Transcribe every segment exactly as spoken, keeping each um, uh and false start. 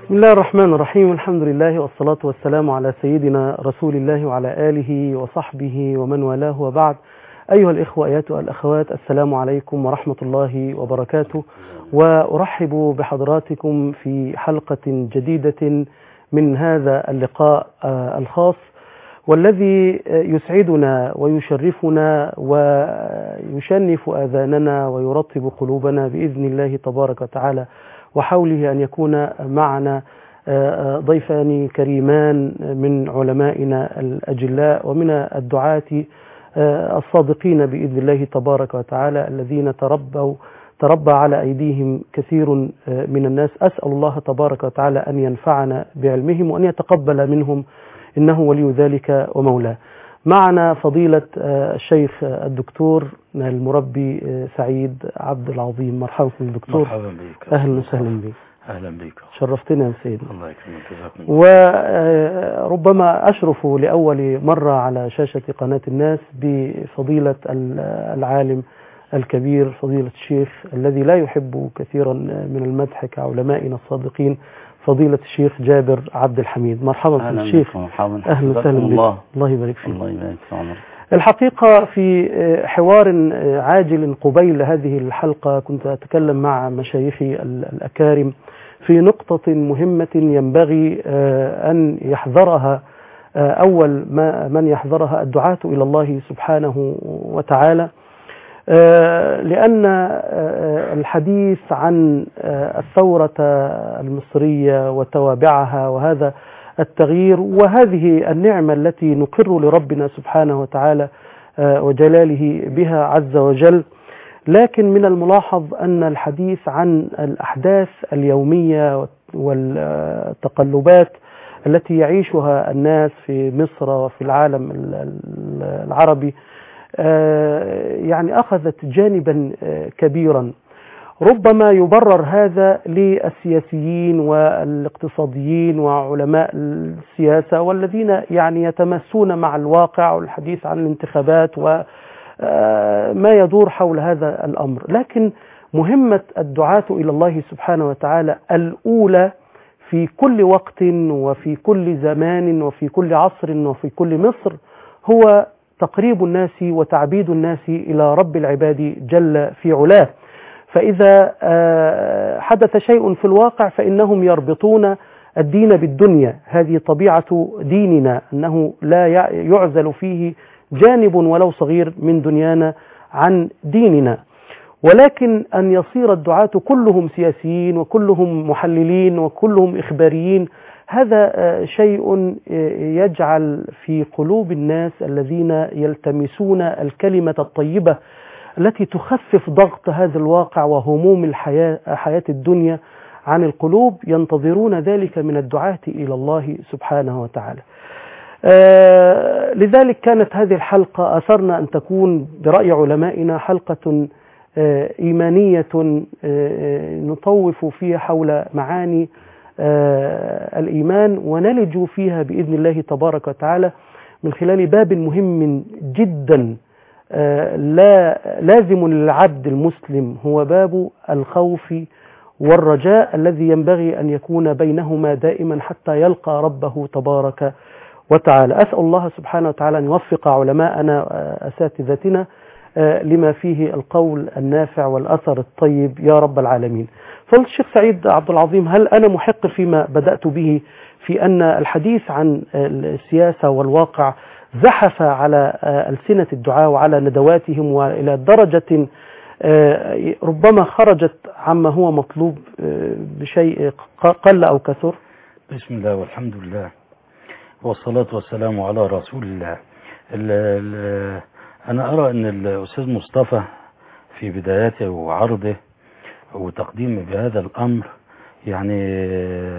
بسم الله الرحمن الرحيم، الحمد لله والصلاة والسلام على سيدنا رسول الله وعلى آله وصحبه ومن والاه، وبعد. أيها الإخوة أيتها الأخوات، السلام عليكم ورحمة الله وبركاته، وأرحب بحضراتكم في حلقة جديدة من هذا اللقاء الخاص، والذي يسعدنا ويشرفنا ويشنف آذاننا ويرطب قلوبنا بإذن الله تبارك وتعالى وحوله أن يكون معنا ضيفان كريمان من علمائنا الأجلاء ومن الدعاة الصادقين بإذن الله تبارك وتعالى الذين تربوا تربى على أيديهم كثير من الناس. أسأل الله تبارك وتعالى أن ينفعنا بعلمهم وأن يتقبل منهم، إنه ولي ذلك ومولاه. معنا فضيلة الشيخ الدكتور المربي سعيد عبد العظيم. مرحبا بك دكتور. مرحبا بك. أهلا وسهلا بك. أهلا بك. شرفتنا يا سيدنا. الله يكرمك. وربما أشرف لأول مرة على شاشة قناة الناس بفضيلة العالم الكبير فضيلة الشيخ الذي لا يحب كثيرا من المدح كعلمائنا السابقين، فضيلة الشيخ جابر عبد الحميد. مرحبا أهلا بالشيخ. مرحبا. أهلا وسهلا بك. الله. الله يبارك فيك. الله يبارك فيك. الحقيقة في حوار عاجل قبيل هذه الحلقة كنت أتكلم مع مشايخي الأكارم في نقطة مهمة ينبغي أن يحذرها أول ما من يحذرها الدعاة إلى الله سبحانه وتعالى، لأن الحديث عن الثورة المصرية وتوابعها وهذا التغيير وهذه النعمة التي نقر لربنا سبحانه وتعالى وجلاله بها عز وجل، لكن من الملاحظ أن الحديث عن الأحداث اليومية والتقلبات التي يعيشها الناس في مصر وفي العالم العربي يعني أخذت جانبا كبيرا. ربما يبرر هذا للسياسيين والاقتصاديين وعلماء السياسة والذين يعني يتمسون مع الواقع والحديث عن الانتخابات وما يدور حول هذا الأمر، لكن مهمة الدعاة إلى الله سبحانه وتعالى الأولى في كل وقت وفي كل زمان وفي كل عصر وفي كل مصر هو تقريب الناس وتعبيد الناس إلى رب العباد جل في علاه. فإذا حدث شيء في الواقع فإنهم يربطون الدين بالدنيا، هذه طبيعة ديننا أنه لا يعزل فيه جانب ولو صغير من دنيانا عن ديننا، ولكن أن يصير الدعاة كلهم سياسيين وكلهم محللين وكلهم إخباريين هذا شيء يجعل في قلوب الناس الذين يلتمسون الكلمة الطيبة التي تخفف ضغط هذا الواقع وهموم الحياة حياة الدنيا عن القلوب، ينتظرون ذلك من الدعاة إلى الله سبحانه وتعالى. آه لذلك كانت هذه الحلقة أثرنا أن تكون برأي علمائنا حلقة آه إيمانية آه نطوف فيها حول معاني آه الإيمان ونلج فيها بإذن الله تبارك وتعالى من خلال باب مهم جدا لا لازم للعبد المسلم، هو باب الخوف والرجاء الذي ينبغي أن يكون بينهما دائما حتى يلقى ربه تبارك وتعالى. أسأل الله سبحانه وتعالى أن يوفق علماءنا أساتذتنا لما فيه القول النافع والأثر الطيب يا رب العالمين. فضيلة الشيخ سعيد عبد العظيم، هل أنا محق فيما بدأت به في أن الحديث عن السياسة والواقع زحف على ألسنة الدعاء وعلى ندواتهم وإلى درجة ربما خرجت عما هو مطلوب بشيء قل أو كثر؟ بسم الله والحمد لله والصلاة والسلام على رسول الله. ال ال أنا أرى أن الأستاذ مصطفى في بداياته وعرضه وتقديمه بهذا الأمر يعني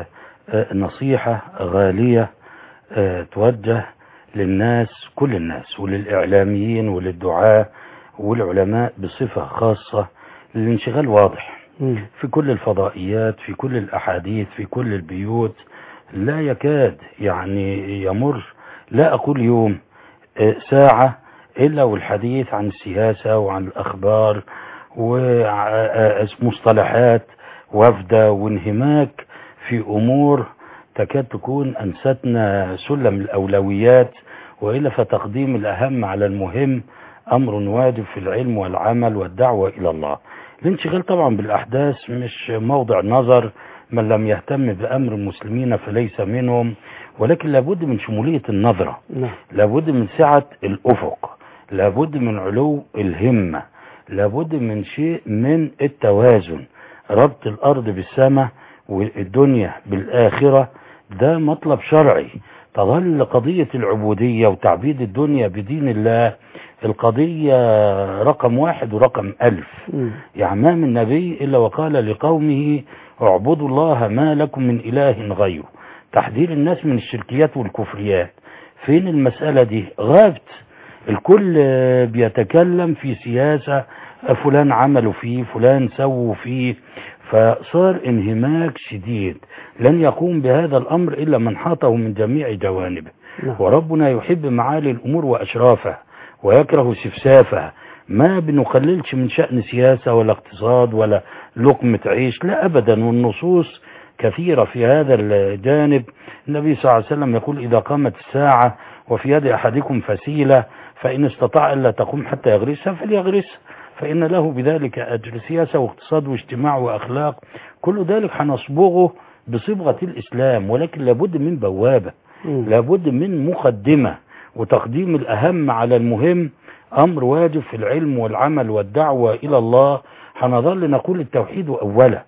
نصيحة غالية توجه للناس كل الناس وللإعلاميين وللدعاة والعلماء بصفة خاصة للانشغال واضح في كل الفضائيات في كل الأحاديث في كل البيوت. لا يكاد يعني يمر لا أقول يوم ساعة إلا والحديث عن السياسة وعن الأخبار ومصطلحات وفدة وانهماك في أمور تكاد تكون أنستنا سلم الأولويات، وإلا فتقديم الأهم على المهم أمر واجب في العلم والعمل والدعوة إلى الله. الانشغال طبعا بالأحداث مش موضع نظر، من لم يهتم بأمر المسلمين فليس منهم، ولكن لابد من شمولية النظرة، لابد من سعة الأفق، لابد من علو الهمة، لابد من شيء من التوازن، ربط الأرض بالسماء والدنيا بالآخرة، ده مطلب شرعي. تظل قضية العبودية وتعبيد الدنيا بدين الله القضية رقم واحد ورقم ألف. يعني ما من نبي إلا وقال لقومه اعبدوا الله ما لكم من إله غيره، تحذير الناس من الشركيات والكفريات. فين المسألة دي؟ غابت، الكل بيتكلم في سياسة، فلان عملوا فيه، فلان سووا فيه، فصار انهماك شديد. لن يقوم بهذا الأمر إلا من حاطه من جميع جوانبه. وربنا يحب معالي الأمور وأشرافها ويكره سفسافها. ما بنقللش من شأن سياسة ولا اقتصاد ولا لقمة عيش، لا أبدا، والنصوص كثيرة في هذا الجانب. النبي صلى الله عليه وسلم يقول إذا قامت الساعة وفي يد أحدكم فسيلة فإن استطاع ألا تقوم حتى يغرسها فليغرسها فإن له بذلك أجر. سياسة واقتصاد واجتماع وأخلاق كل ذلك هنصبغه بصبغة الإسلام، ولكن لابد من بوابة، لابد من مقدمة، وتقديم الأهم على المهم أمر واجب في العلم والعمل والدعوة إلى الله. هنظل نقول التوحيد أولا،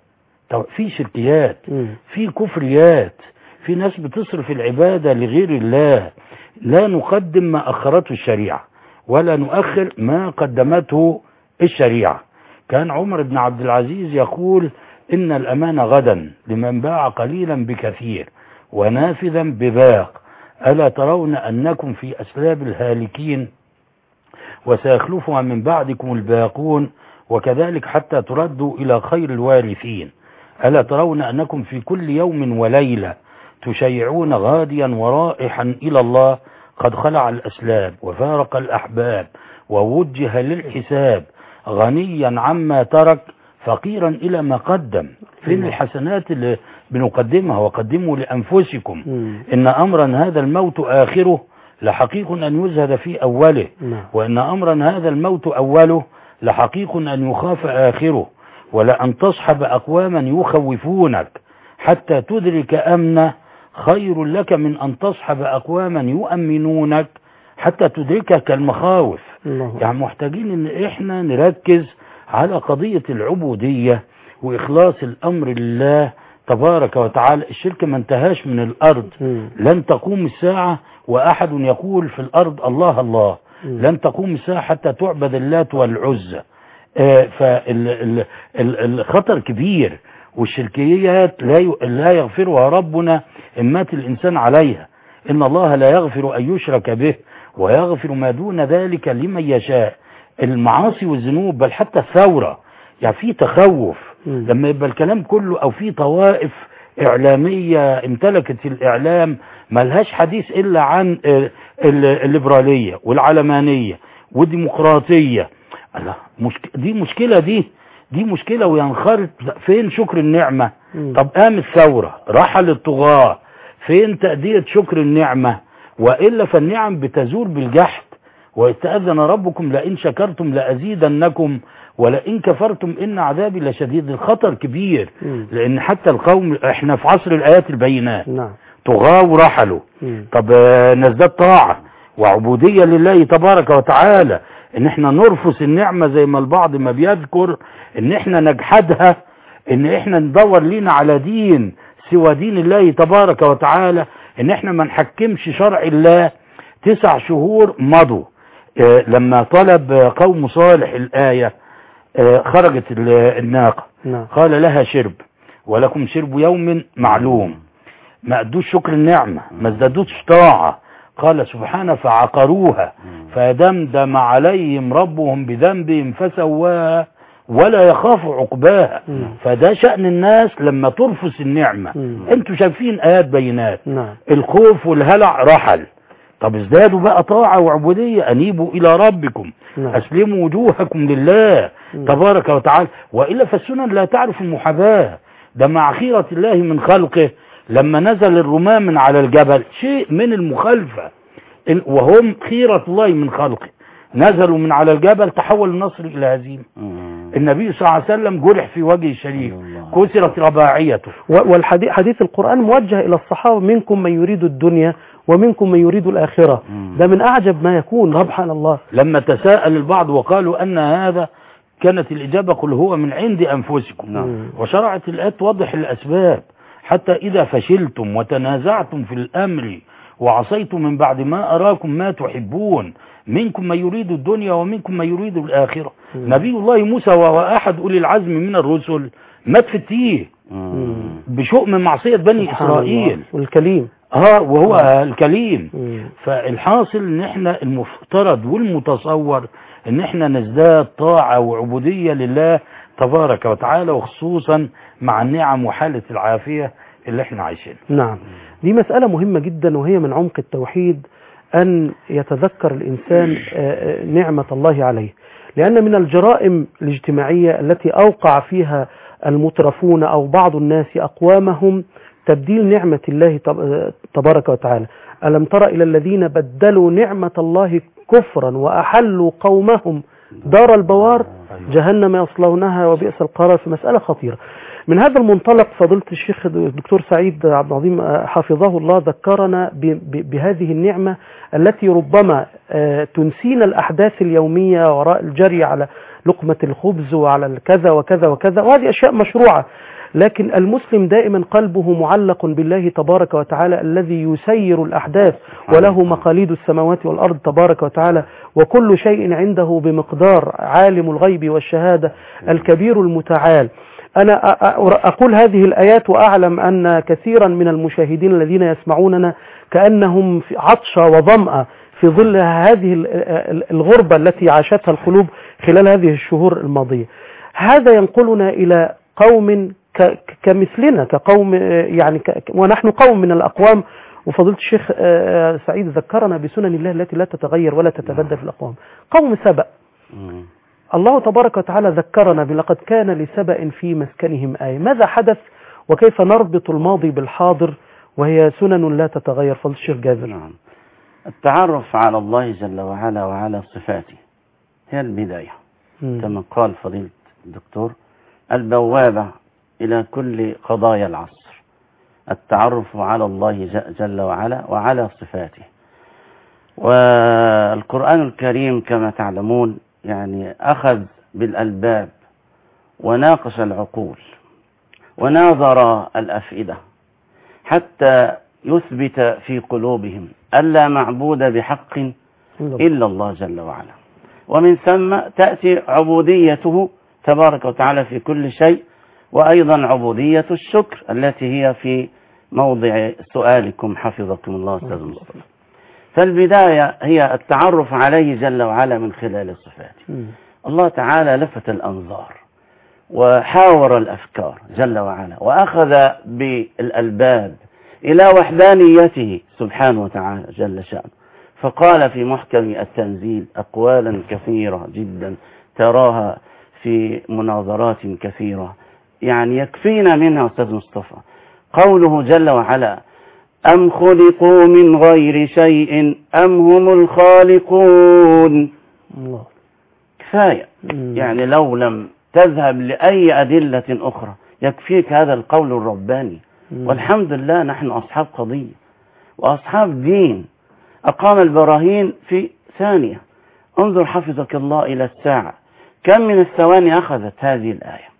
في شركيات، في كفريات، في ناس بتصرف العبادة لغير الله. لا نقدم ما أخرته الشريعة ولا نؤخر ما قدمته الشريعة. كان عمر بن عبد العزيز يقول إن الأمان غدا لمن باع قليلا بكثير ونافذا بباق، ألا ترون أنكم في أسلاب الهالكين وسيخلفها من بعدكم الباقون، وكذلك حتى تردوا إلى خير الوارثين. ألا ترون أنكم في كل يوم وليلة تشيعون غاديا ورائحا إلى الله، قد خلع الأسلاب وفارق الأحباب ووجه للحساب، غنيا عما ترك فقيرا إلى ما قدم. فين الحسنات اللي بنقدمها؟ وقدموا لأنفسكم إن أمرا هذا الموت آخره لحقيق أن يزهد في أوله، وإن أمرا هذا الموت أوله لحقيق أن يخاف آخره، ولأن تصحب أقواما يخوفونك حتى تدرك أمنه خير لك من أن تصحب أقواما يؤمنونك حتى تدركك المخاوف. يعني محتاجين إن إحنا نركز على قضية العبودية وإخلاص الأمر لله تبارك وتعالى. الشرك ما انتهاش من الأرض، لن تقوم الساعة وأحد يقول في الأرض الله الله، لن تقوم الساعة حتى تعبد اللات والعزى. آه فالخطر كبير، والشركيات لا يغفرها ربنا إن مات الإنسان عليها. إن الله لا يغفر أن يشرك به ويغفر ما دون ذلك لمن يشاء. المعاصي والذنوب بل حتى الثورة، يعني في تخوف لما يبقى الكلام كله، أو في طوائف إعلامية امتلكت الإعلام ملهاش حديث إلا عن الليبرالية والعلمانية والديمقراطية. دي مشكلة، دي دي مشكلة وينخرط. فين شكر النعمة؟ طب قام الثورة، رحل الطغاة، فين تأدية شكر النعمة؟ وإلا فالنعم بتزول بالجحد. وإستأذن ربكم لئن شكرتم لأزيدنكم ولئن كفرتم إن عذابي لشديد. الخطر كبير، لأن حتى القوم احنا في عصر الآيات البينات، طغاة ورحلوا. طب نزداد طاعة وعبودية لله تبارك وتعالى، ان احنا نرفس النعمة زي ما البعض ما بيذكر، ان احنا نجحدها، ان احنا ندور لنا على دين سوى دين الله تبارك وتعالى، ان احنا ما نحكمش شرع الله. تسع شهور مضوا اه لما طلب قوم صالح الآية، اه خرجت الناقة، قال لها شرب ولكم شرب يوم معلوم. ما ادوش شكر النعمة، ما ازدادوش طاعة. قال سبحانه فعقروها فدمدم عليهم ربهم بذنبهم فسواها ولا يخاف عقباها. فده شأن الناس لما ترفس النعمة. انتوا شايفين آيات بينات، الخوف والهلع رحل. طب ازدادوا بقى طاعة وعبودية، أنيبوا إلى ربكم، أسلموا وجوهكم لله تبارك وتعالى. وإلا فالسنن لا تعرف المحاباة، ده مع خيرة الله من خلقه لما نزل الرماة من على الجبل شيء من المخالفة، وهم خيرة الله من خلقه، نزلوا من على الجبل تحول النصر إلى هزيمة. النبي صلى الله عليه وسلم جرح في وجه الشريف، كسرت رباعيته. والحديث حديث القرآن موجه إلى الصحابة: منكم من يريد الدنيا ومنكم من يريد الآخرة. ده من أعجب ما يكون سبحان الله. لما تساءل البعض وقالوا أن هذا، كانت الإجابة: قل هو من عند أنفسكم. مم. وشرعت الآيات توضح الأسباب: حتى إذا فشلتم وتنازعتم في الأمر وعصيتم من بعد ما أراكم ما تحبون منكم من يريد الدنيا ومنكم من يريد الآخرة. مم. نبي الله موسى وهو أحد أولي العزم من الرسل مات في التيه بشؤم معصية بني إسرائيل، والكليم اه وهو مم. الكليم. مم. فالحاصل ان احنا المفترض والمتصور ان احنا نزداد طاعة وعبودية لله تبارك وتعالى، وخصوصا مع النعم وحالة العافية اللي احنا عايشينها. نعم، دي مسألة مهمة جدا، وهي من عمق التوحيد أن يتذكر الإنسان نعمة الله عليه، لأن من الجرائم الاجتماعية التي أوقع فيها المترفون أو بعض الناس أقوامهم تبديل نعمة الله تبارك وتعالى. ألم تر إلى الذين بدلوا نعمة الله كفرا وأحلوا قومهم دار البوار جهنم يصلونها وبئس القرار. في مسألة خطيرة. من هذا المنطلق فضيلة الشيخ الدكتور سعيد عبد العظيم حفظه الله ذكرنا بهذه النعمة التي ربما تنسينا الأحداث اليومية وراء الجري على لقمة الخبز وعلى الكذا وكذا وكذا، وهذه أشياء مشروعة، لكن المسلم دائما قلبه معلق بالله تبارك وتعالى الذي يسير الأحداث وله مقاليد السماوات والأرض تبارك وتعالى، وكل شيء عنده بمقدار، عالم الغيب والشهادة الكبير المتعال. أنا أقول هذه الآيات وأعلم أن كثيرا من المشاهدين الذين يسمعوننا كأنهم في عطشة وظمأة في ظل هذه الغربة التي عاشتها القلوب خلال هذه الشهور الماضية. هذا ينقلنا إلى قوم كمثلنا، كقوم يعني ك... ونحن قوم من الأقوام، وفضيلة الشيخ سعيد ذكرنا بسنن الله التي لا تتغير ولا تتبدل في الأقوام. قوم سبأ، الله تبارك وتعالى ذكرنا بلقد كان لسبأ في مسكنهم آية. ماذا حدث وكيف نربط الماضي بالحاضر وهي سنن لا تتغير؟ فضيلة الشيخ جابر. نعم. التعرف على الله جل وعلا وعلى صفاته هي البداية. م. كما قال فضيلة الدكتور: البوابة إلى كل قضايا العصر، التعرف على الله جل وعلا وعلى صفاته. والقرآن الكريم كما تعلمون يعني أخذ بالألباب وناقش العقول وناظر الأفئدة حتى يثبت في قلوبهم ألا معبود بحق إلا الله جل وعلا، ومن ثم تأتي عبوديته تبارك وتعالى في كل شيء، وأيضا عبودية الشكر التي هي في موضع سؤالكم حفظكم الله أستاذ مصطفى. فالبداية هي التعرف عليه جل وعلا من خلال صفاته. الله تعالى لفت الأنظار وحاور الأفكار جل وعلا، وأخذ بالألباب إلى وحدانيته سبحانه وتعالى جل شأنه، فقال في محكم التنزيل أقوالا كثيرة جدا تراها في مناظرات كثيرة، يعني يكفينا منها أستاذ مصطفى قوله جل وعلا: أم خلقوا من غير شيء أم هم الخالقون. الله كفاية. يعني لو لم تذهب لأي أدلة أخرى يكفيك هذا القول الرباني. والحمد لله نحن أصحاب قضية وأصحاب دين أقام البراهين في ثانية. انظر حفظك الله إلى الساعة كم من الثواني أخذت هذه الآية،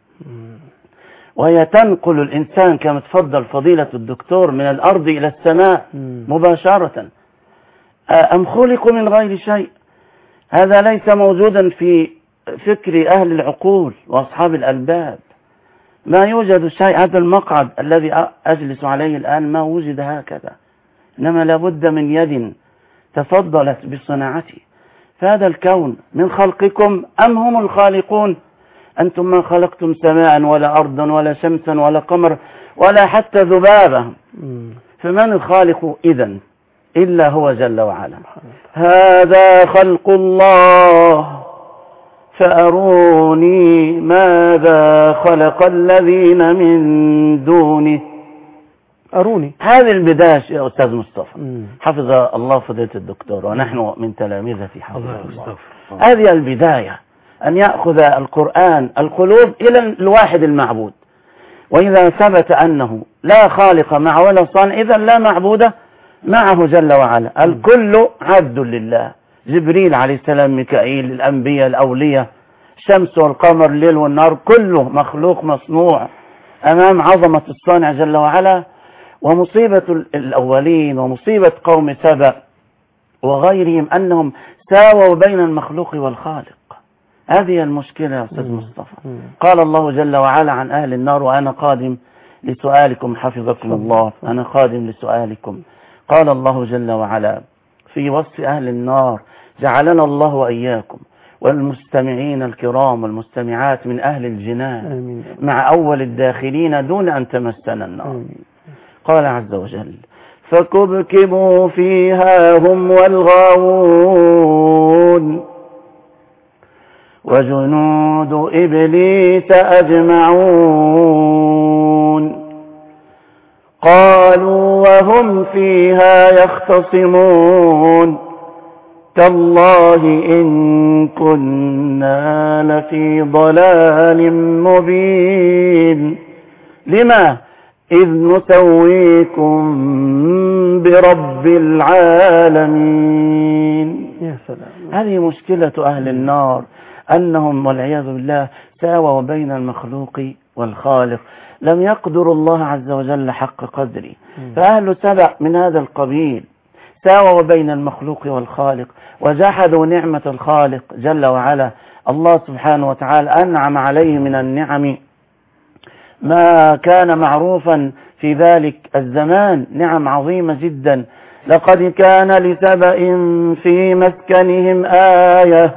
وهي تنقل الإنسان كما تفضل فضيلة الدكتور من الأرض إلى السماء مباشرة. أم خلقوا من غير شيء، هذا ليس موجودا في فكر أهل العقول وأصحاب الألباب. ما يوجد شيء، هذا المقعد الذي أجلس عليه الآن ما وجد هكذا، إنما لابد من يد تفضلت بصناعته. فهذا الكون من خلقكم أم هم الخالقون. أنتم ما خلقتم سماء ولا أرضا ولا شمسا ولا قمر ولا حتى ذبابة، فمن الخالق إذن إلا هو جل وعلا. هذا خلق الله فأروني ماذا خلق الذين من دونه. أروني. هذه البداية يا أستاذ مصطفى، مم. حفظ الله فضيلة الدكتور ونحن من تلامذته حفظ الله الله. يستغفر. هذه البداية، أن يأخذ القرآن القلوب إلى الواحد المعبود. وإذا ثبت أنه لا خالق معه ولا صانع، إذا لا معبود معه جل وعلا. الكل عبد لله، جبريل عليه السلام، ميكائيل، الأنبياء، الأولياء، الشمس والقمر، الليل والنهار، كله مخلوق مصنوع أمام عظمة الصانع جل وعلا. ومصيبة الأولين ومصيبة قوم سبأ وغيرهم أنهم ساووا بين المخلوق والخالق. هذه المشكلة يا أستاذ مصطفى. قال الله جل وعلا عن أهل النار: وأنا قادم لسؤالكم حفظكم الله، أنا قادم لسؤالكم. قال الله جل وعلا في وصف أهل النار: جعلنا الله وإياكم والمستمعين الكرام والمستمعات من أهل الجنان آمين. مع أول الداخلين دون أن تمسنا النار آمين. قال عز وجل: فكبكبوا فيها هم والغاوون وجنود إبليس أجمعون قالوا وهم فيها يختصمون: تالله إن كنا لفي ضلال مبين لما إذ نسويكم برب العالمين. يا سلام. هذه مشكلة أهل النار، أنهم والعياذ بالله ساووا بين المخلوق والخالق، لم يقدروا الله عز وجل حق قدره. فأهل سبأ من هذا القبيل ساووا بين المخلوق والخالق وجحدوا نعمة الخالق جل وعلا. الله سبحانه وتعالى أنعم عليه من النعم ما كان معروفا في ذلك الزمان، نعم عظيمة جدا. لقد كان لسبأ في مسكنهم آية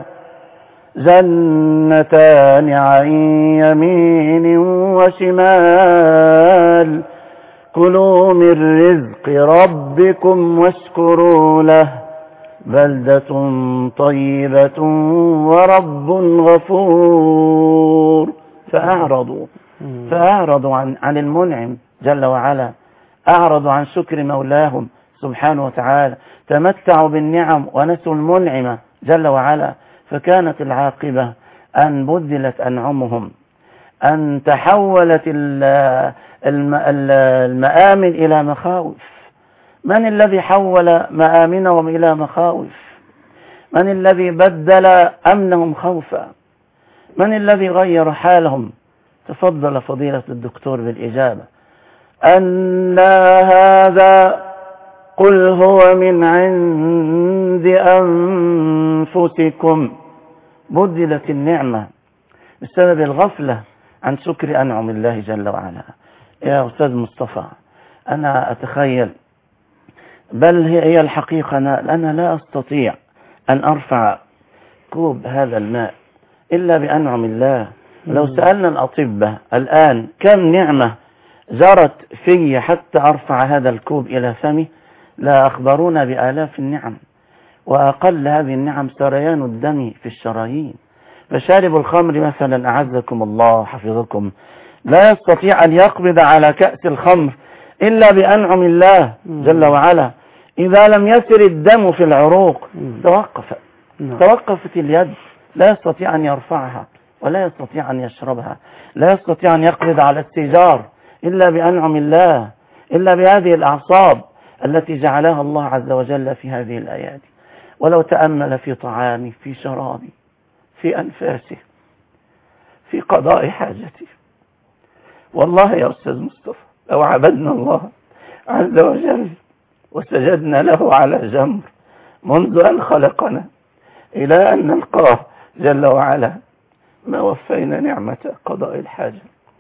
جنتان عن يمين وشمال كلوا من رزق ربكم واشكروا له بلدة طيبة ورب غفور. فأعرضوا فأعرضوا عن, عن المنعم جل وعلا، أعرضوا عن شكر مولاهم سبحانه وتعالى، تمتعوا بالنعم ونسوا المنعم جل وعلا. فكانت العاقبة أن بدلت أنعمهم، أن تحولت المآمن إلى مخاوف. من الذي حول مآمنهم إلى مخاوف؟ من الذي بدل أمنهم خوفا؟ من الذي غير حالهم؟ تفضل فضيلة الدكتور بالإجابة. أن هذا قل هو من عند أنفسكم. بدلت النعمة بسبب الغفلة عن شكر أنعم الله جل وعلا. يا أستاذ مصطفى، أنا أتخيل، بل هي الحقيقة، أنا لا أستطيع أن أرفع كوب هذا الماء إلا بأنعم الله. لو سألنا الأطباء الآن كم نعمة جرت في حتى أرفع هذا الكوب إلى فمي، لا أخبرونا بآلاف النعم. وأقل هذه النعم سريان الدم في الشرايين. فشارب الخمر مثلا أعزكم الله حفظكم لا يستطيع أن يقبض على كأس الخمر إلا بأنعم الله جل وعلا. إذا لم يسر الدم في العروق توقف توقفت اليد، لا يستطيع أن يرفعها ولا يستطيع أن يشربها، لا يستطيع أن يقبض على السيجار إلا بأنعم الله، إلا بهذه الأعصاب التي جعلها الله عز وجل في هذه الآيات. ولو تأمل في طعامي، في شرابي، في أنفاسي، في قضاء حاجتي، والله يا أستاذ مصطفى لو عبدنا الله عز وجل وسجدنا له على جمر منذ أن خلقنا إلى أن نلقاه جل وعلا ما وفينا نعمة قضاء الحاجة،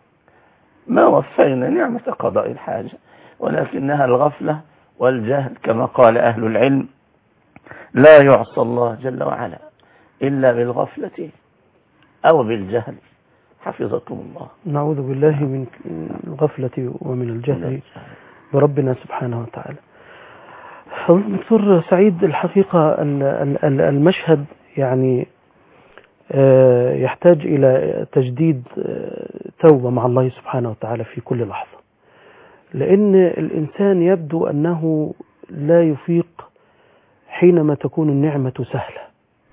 ما وفينا نعمة قضاء الحاجة، ولكنها الغفلة والجهل. كما قال أهل العلم: لا يعصى الله جل وعلا إلا بالغفلة أو بالجهل. حفظكم الله. نعوذ بالله من الغفلة ومن الجهل بربنا سبحانه وتعالى. دكتور سعيد، الحقيقة المشهد يعني يحتاج إلى تجديد توبة مع الله سبحانه وتعالى في كل لحظة، لأن الإنسان يبدو أنه لا يفيق حينما تكون النعمة سهلة،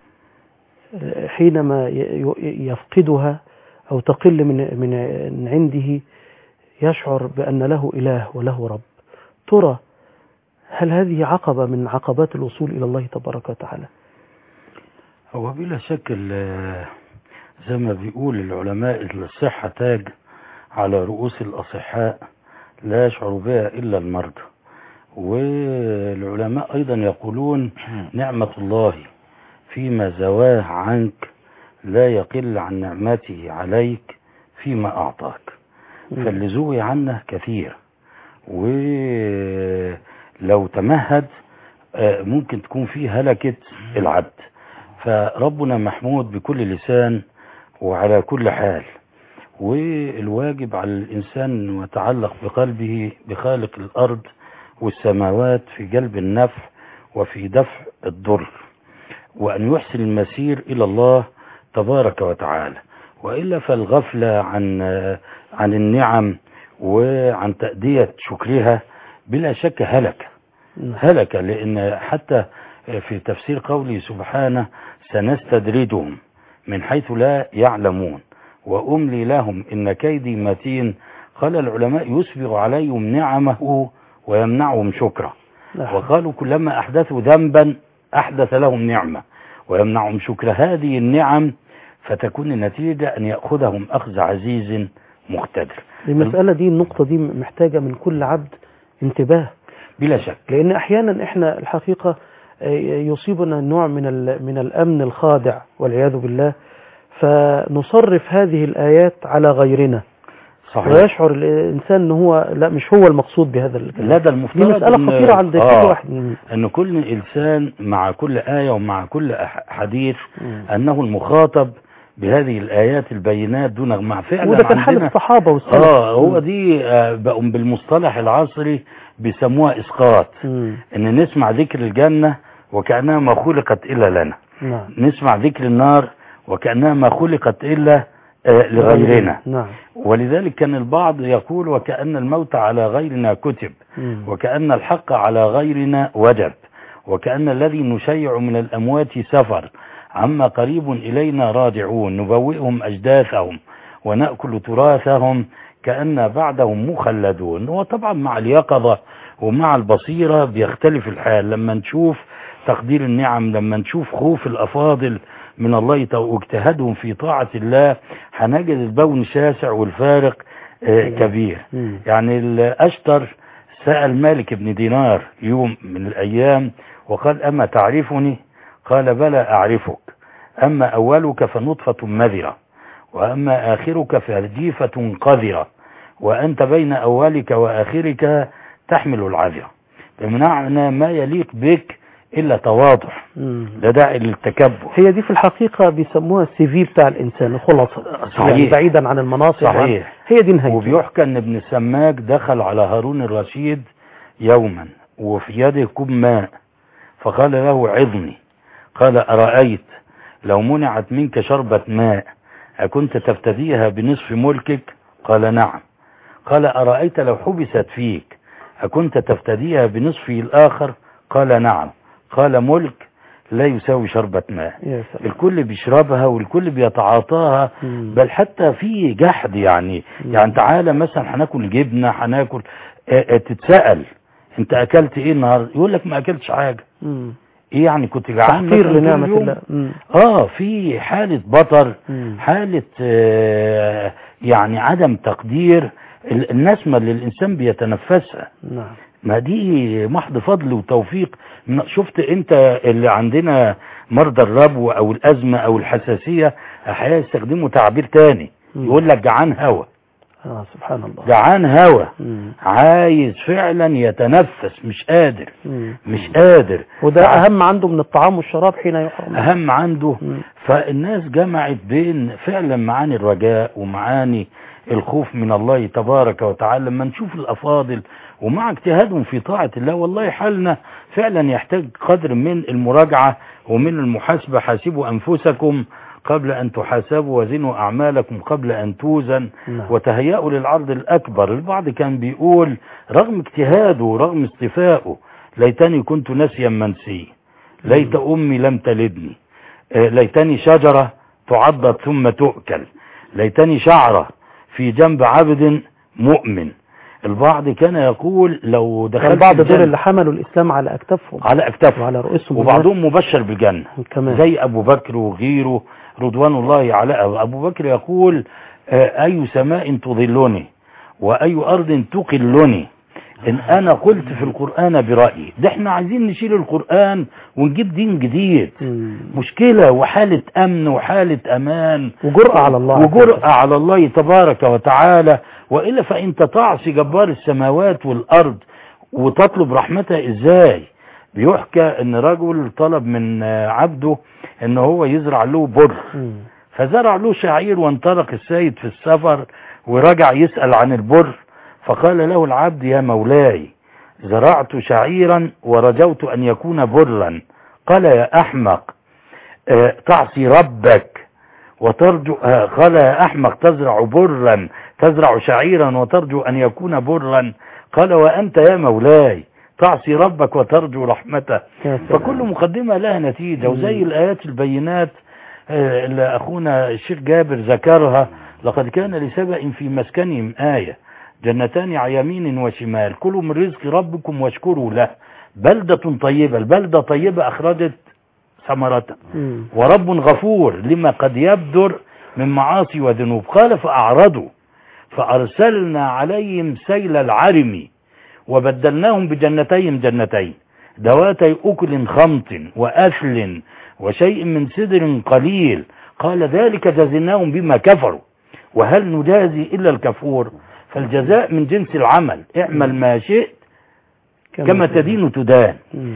حينما يفقدها أو تقل من من عنده يشعر بأن له إله وله رب. ترى هل هذه عقبة من عقبات الوصول إلى الله تبارك وتعالى؟ هو بلا شك زي ما بيقول العلماء الصحة تاج على رؤوس الأصحاء لا يشعر بها إلا المرضى. والعلماء أيضا يقولون نعمة الله فيما زواه عنك لا يقل عن نعمته عليك فيما أعطاك، فاللي زوي عنه كثير، ولو تمهد ممكن تكون فيه هلكة العبد. فربنا محمود بكل لسان وعلى كل حال، والواجب على الإنسان وتعلق بقلبه بخالق الأرض والسماوات في جلب النفع وفي دفع الضر، وأن يحسن المسير إلى الله تبارك وتعالى. وإلا فالغفلة عن عن النعم وعن تأدية شكرها بلا شك هلك هلك لأن حتى في تفسير قوله سبحانه سنستدرجهم من حيث لا يعلمون وأملي لهم إن كيدي متين. قال العلماء يسبغ عليهم نعمه ويمنعهم شكره، وقالوا كلما أحدثوا ذنبا أحدث لهم نعمة ويمنعهم شكر هذه النعم، فتكون النتيجة أن يأخذهم أخذ عزيز مقتدر. المسألة دي النقطة دي محتاجة من كل عبد انتباه بلا شك، لأن أحيانا إحنا الحقيقة يصيبنا نوع من من الأمن الخادع والعياذ بالله، فنصرف هذه الآيات على غيرنا. صحيح. ويشعر الإنسان أنه هو لا مش هو المقصود بهذا الكلام. لا ده المفترض دي مسألة خطيرة عند آه كل واحد، أن كل إنسان مع كل آية ومع كل حديث أنه المخاطب بهذه الآيات البينات دون مع فعلا. وده كان حال الصحابة والسلف. آه هو دي آه بقوا بالمصطلح العصري بيسموها إسقاط، مم. أن نسمع ذكر الجنة وكأنها ما خلقت إلا لنا. نعم. نسمع ذكر النار وكأنها ما خلقت إلا آه لغيرنا. نعم. ولذلك كان البعض يقول وكأن الموت على غيرنا كتب، مم. وكأن الحق على غيرنا وجب، وكأن الذي نشيع من الأموات سفر عما قريب إلينا راجعون نبوئهم أجداثهم ونأكل تراثهم كأن بعدهم مخلدون. وطبعا مع اليقظة ومع البصيرة بيختلف الحال، لما نشوف تقدير النعم، لما نشوف خوف الأفاضل من الله واجتهادهم في طاعة الله، هنجد البون شاسع والفارق آه كبير. يعني الأشتر سأل مالك بن دينار يوم من الأيام وقال أما تعرفني؟ قال بلى أعرفك، أما أولك فنطفة مذرة، وأما آخرك فجيفة قذرة، وأنت بين أولك وآخرك تحمل العذرة. بمعنى ما يليق بك إلا تواضع، لا داعي للتكبر. هي دي في الحقيقة بيسموها السي في بتاع الإنسان خلاصة، يعني بعيدا عن المناصب. صحيح. هي دي نهاية. وبيحكى أن ابن السماك دخل على هارون الرشيد يوما وفي يده كوب ماء، فقال له عظني. قال أرأيت لو منعت منك شربة ماء أكنت تفتديها بنصف ملكك؟ قال نعم. قال أرأيت لو حبست فيك أكنت تفتديها بنصف الآخر؟ قال نعم. قال ملك لا يساوي شربة ماء، الكل بيشربها والكل بيتعاطاها، بل حتى في جحد. يعني مم. يعني تعالى مثلا هناكل جبنة، هناكل تتسأل انت اكلت ايه النهارده؟ يقول لك ما اكلتش حاجة. مم. ايه يعني كنت جعان؟ تحقير لنعمة الله. مم. اه في حالة بطر، مم. حالة آه يعني عدم تقدير النسمة اللي الانسان بيتنفسها. نعم. ما دي محض فضل وتوفيق. شفت انت اللي عندنا مرضى الربو او الازمة او الحساسية احيانا يستخدموا تعبير تاني، يقول لك جعان هوا. اه سبحان الله. جعان هوا، عايز فعلا يتنفس، مش قادر. مم. مش قادر. وده اهم عنده من الطعام والشراب حين يحرم. اهم عنده. مم. فالناس جمعت بين فعلا معاني الرجاء ومعاني الخوف من الله تبارك وتعالى. لما نشوف الافاضل ومع اجتهادهم في طاعة الله، والله حالنا فعلا يحتاج قدر من المراجعة ومن المحاسبة. حاسبوا أنفسكم قبل أن تحاسبوا وزنوا أعمالكم قبل أن توزن نعم. وتهيأوا للعرض الأكبر. البعض كان بيقول رغم اجتهاده ورغم اصطفائه ليتني كنت نسيا منسي، ليت أمي لم تلدني، ليتني شجرة تعضد ثم تؤكل، ليتني شعرة في جنب عبد مؤمن. البعض كان يقول لو دخلت البعض دول اللي حملوا الإسلام على أكتافهم على أكتافهم وعلى رؤوسهم، وبعضهم مبشر بالجنة كمان زي أبو بكر وغيره رضوان الله على أبو بكر يقول أي سماء تظلني وأي أرض تقلني إن أنا قلت في القرآن برأيي. ده احنا عايزين نشيل القرآن ونجيب دين جديد. مم. مشكلة وحالة أمن وحالة أمان وجرأة على الله وجرأة على الله تبارك وتعالى. وإلا فأنت تعصي جبار السماوات والأرض وتطلب رحمته إزاي؟ بيحكى ان رجل طلب من عبده ان هو يزرع له بر، فزرع له شعير وانطلق السيد في السفر ورجع يسأل عن البر، فقال له العبد يا مولاي زرعت شعيرا ورجوت ان يكون برا. قال يا احمق تعصي ربك وترجو، قال يا احمق تزرع برا تزرع شعيرا وترجو ان يكون برا. قال وانت يا مولاي تعصي ربك وترجو رحمته. فكل مقدمة لها نتيجة. وزي الآيات البينات اللي أخونا الشيخ جابر ذكرها، لقد كان لسبأ في مسكنهم آية جنتان عن يمين وشمال كلوا من رزق ربكم واشكروا له بلدة طيبة. البلدة طيبة أخرجت ثمرتها ورب غفور لما قد يبدر من معاصي وذنوب. قال فأعرضوا فأرسلنا عليهم سيل العرم وبدلناهم بجنتين جنتين ذواتي أكل خمط وأثل وشيء من سدر قليل. قال ذلك جزيناهم بما كفروا وهل نجازي إلا الكفور. فالجزاء من جنس العمل، اعمل ما شئت كما تدين تدان.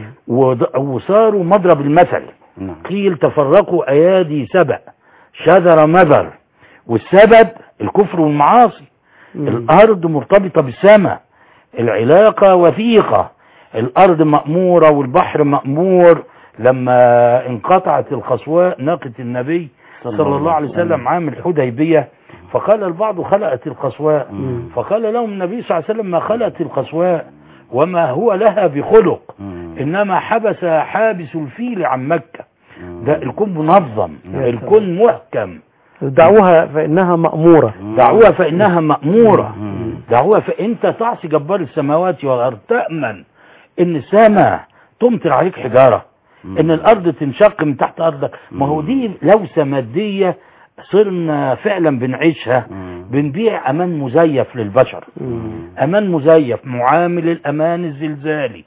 وصاروا مضرب المثل، قيل تفرقوا أيادي سبع شذر مذر، والسبب الكفر والمعاصي. الأرض مرتبطة بالسماء، العلاقة وثيقة، الأرض مأمورة والبحر مأمور. لما انقطعت القصواء ناقة النبي صلى الله عليه وسلم عام الحديبية، فقال البعض خلقت القصواء، فقال لهم النبي صلى الله عليه وسلم ما خلقت القصواء وما هو لها بخلق، إنما حبس حابس الفيل عن مكة. ده الكون منظم، الكون محكم. دعوها فإنها مأمورة، دعوها فإنها مأمورة، دعوها فإنت تعصي جبار السماوات والأرض تأمن إن السماء تمطر عليك حجارة، إن الأرض تنشق من تحت أرضك. ما هو دي لوسة مادية صرنا فعلا بنعيشها، بنبيع أمان مزيف للبشر، أمان مزيف معامل الأمان الزلزالي.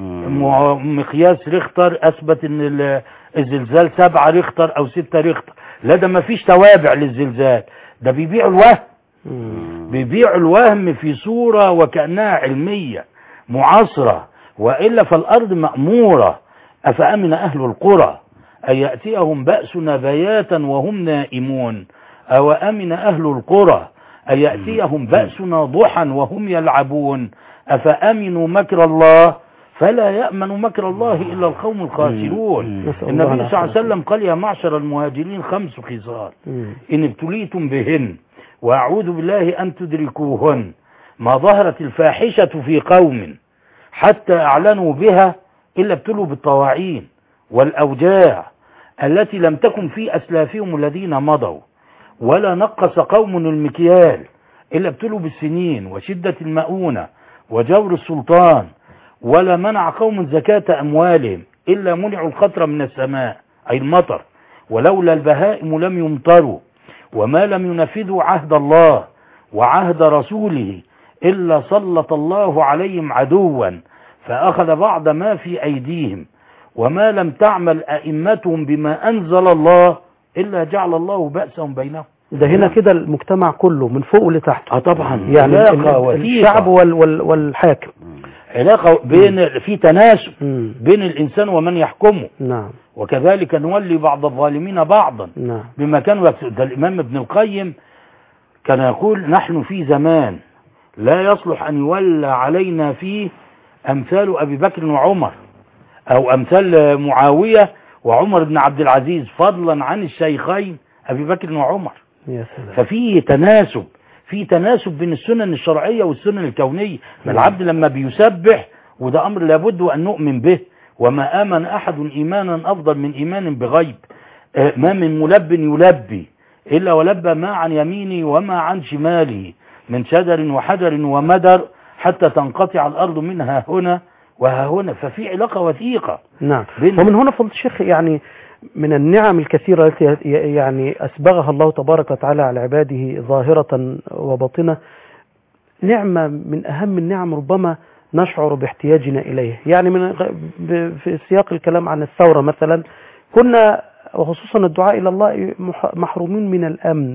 مقياس ريختر أثبت إن الزلزال سبعة ريختر أو ستة ريختر. لا ده ما فيش توابع للزلزال، ده بيبيعوا الوهم، بيبيعوا الوهم في صورة وكأنها علمية معاصرة. وإلا فالأرض مأمورة. أفأمن أهل القرى أن يأتيهم بأسنا بياتا وهم نائمون أو أمن أهل القرى أن يأتيهم بأسنا ضحى وهم يلعبون أفأمنوا مكر الله فلا يأمن مكر الله إلا القوم الخاسرون. النبي صلى الله عليه وسلم قال يا معشر المهاجرين خمس خصال إن ابتليتم بهن وأعوذ بالله أن تدركوهن ما ظهرت الفاحشة في قوم حتى أعلنوا بها إلا ابتلوا بالطواعين والأوجاع التي لم تكن في أسلافهم الذين مضوا، ولا نقص قوم المكيال إلا ابتلوا بالسنين وشدة المؤونة وجور السلطان، ولا منع قوم زكاة أموالهم إلا منعوا القطر من السماء أي المطر، ولولا البهائم لم يمطروا، وما لم ينفذوا عهد الله وعهد رسوله إلا سلط الله عليهم عدوا فأخذ بعض ما في أيديهم، وما لم تعمل أئمتهم بما أنزل الله إلا جعل الله بأسهم بينهم. ده هنا كده المجتمع كله من فوق لتحت. اه طبعا يعني الشعب وال وال والحاكم علاقة بين في تناسب بين الإنسان ومن يحكمه. نعم. وكذلك نولي بعض الظالمين بعضا. نعم. بما كانوا يكتب. ده الإمام ابن القيم كان يقول نحن في زمان لا يصلح أن يولى علينا فيه أمثال أبي بكر وعمر أو أمثال معاوية وعمر بن عبد العزيز، فضلا عن الشيخين أبي بكر وعمر. يا سلام. ففي تناسب في تناسب بين السنن الشرعية والسنن الكونية. العبد لما بيسبح، وده أمر لابد أن نؤمن به، وما آمن أحد إيمانا أفضل من إيمان بغيب. ما من ملب يلبي إلا ولبى ما عن يمينه وما عن شماله من شجر وحجر ومدر حتى تنقطع الأرض منها هنا وها هنا. ففي علاقة وثيقة. نعم. ومن هنا فضل الشيخ، يعني من النعم الكثيرة التي يعني أسبغها الله تبارك وتعالى على عباده ظاهرة وباطنة، نعمة من أهم النعم ربما نشعر باحتياجنا إليه. يعني من في سياق الكلام عن الثورة مثلا، كنا وخصوصا الدعاء إلى الله محرومين من الأمن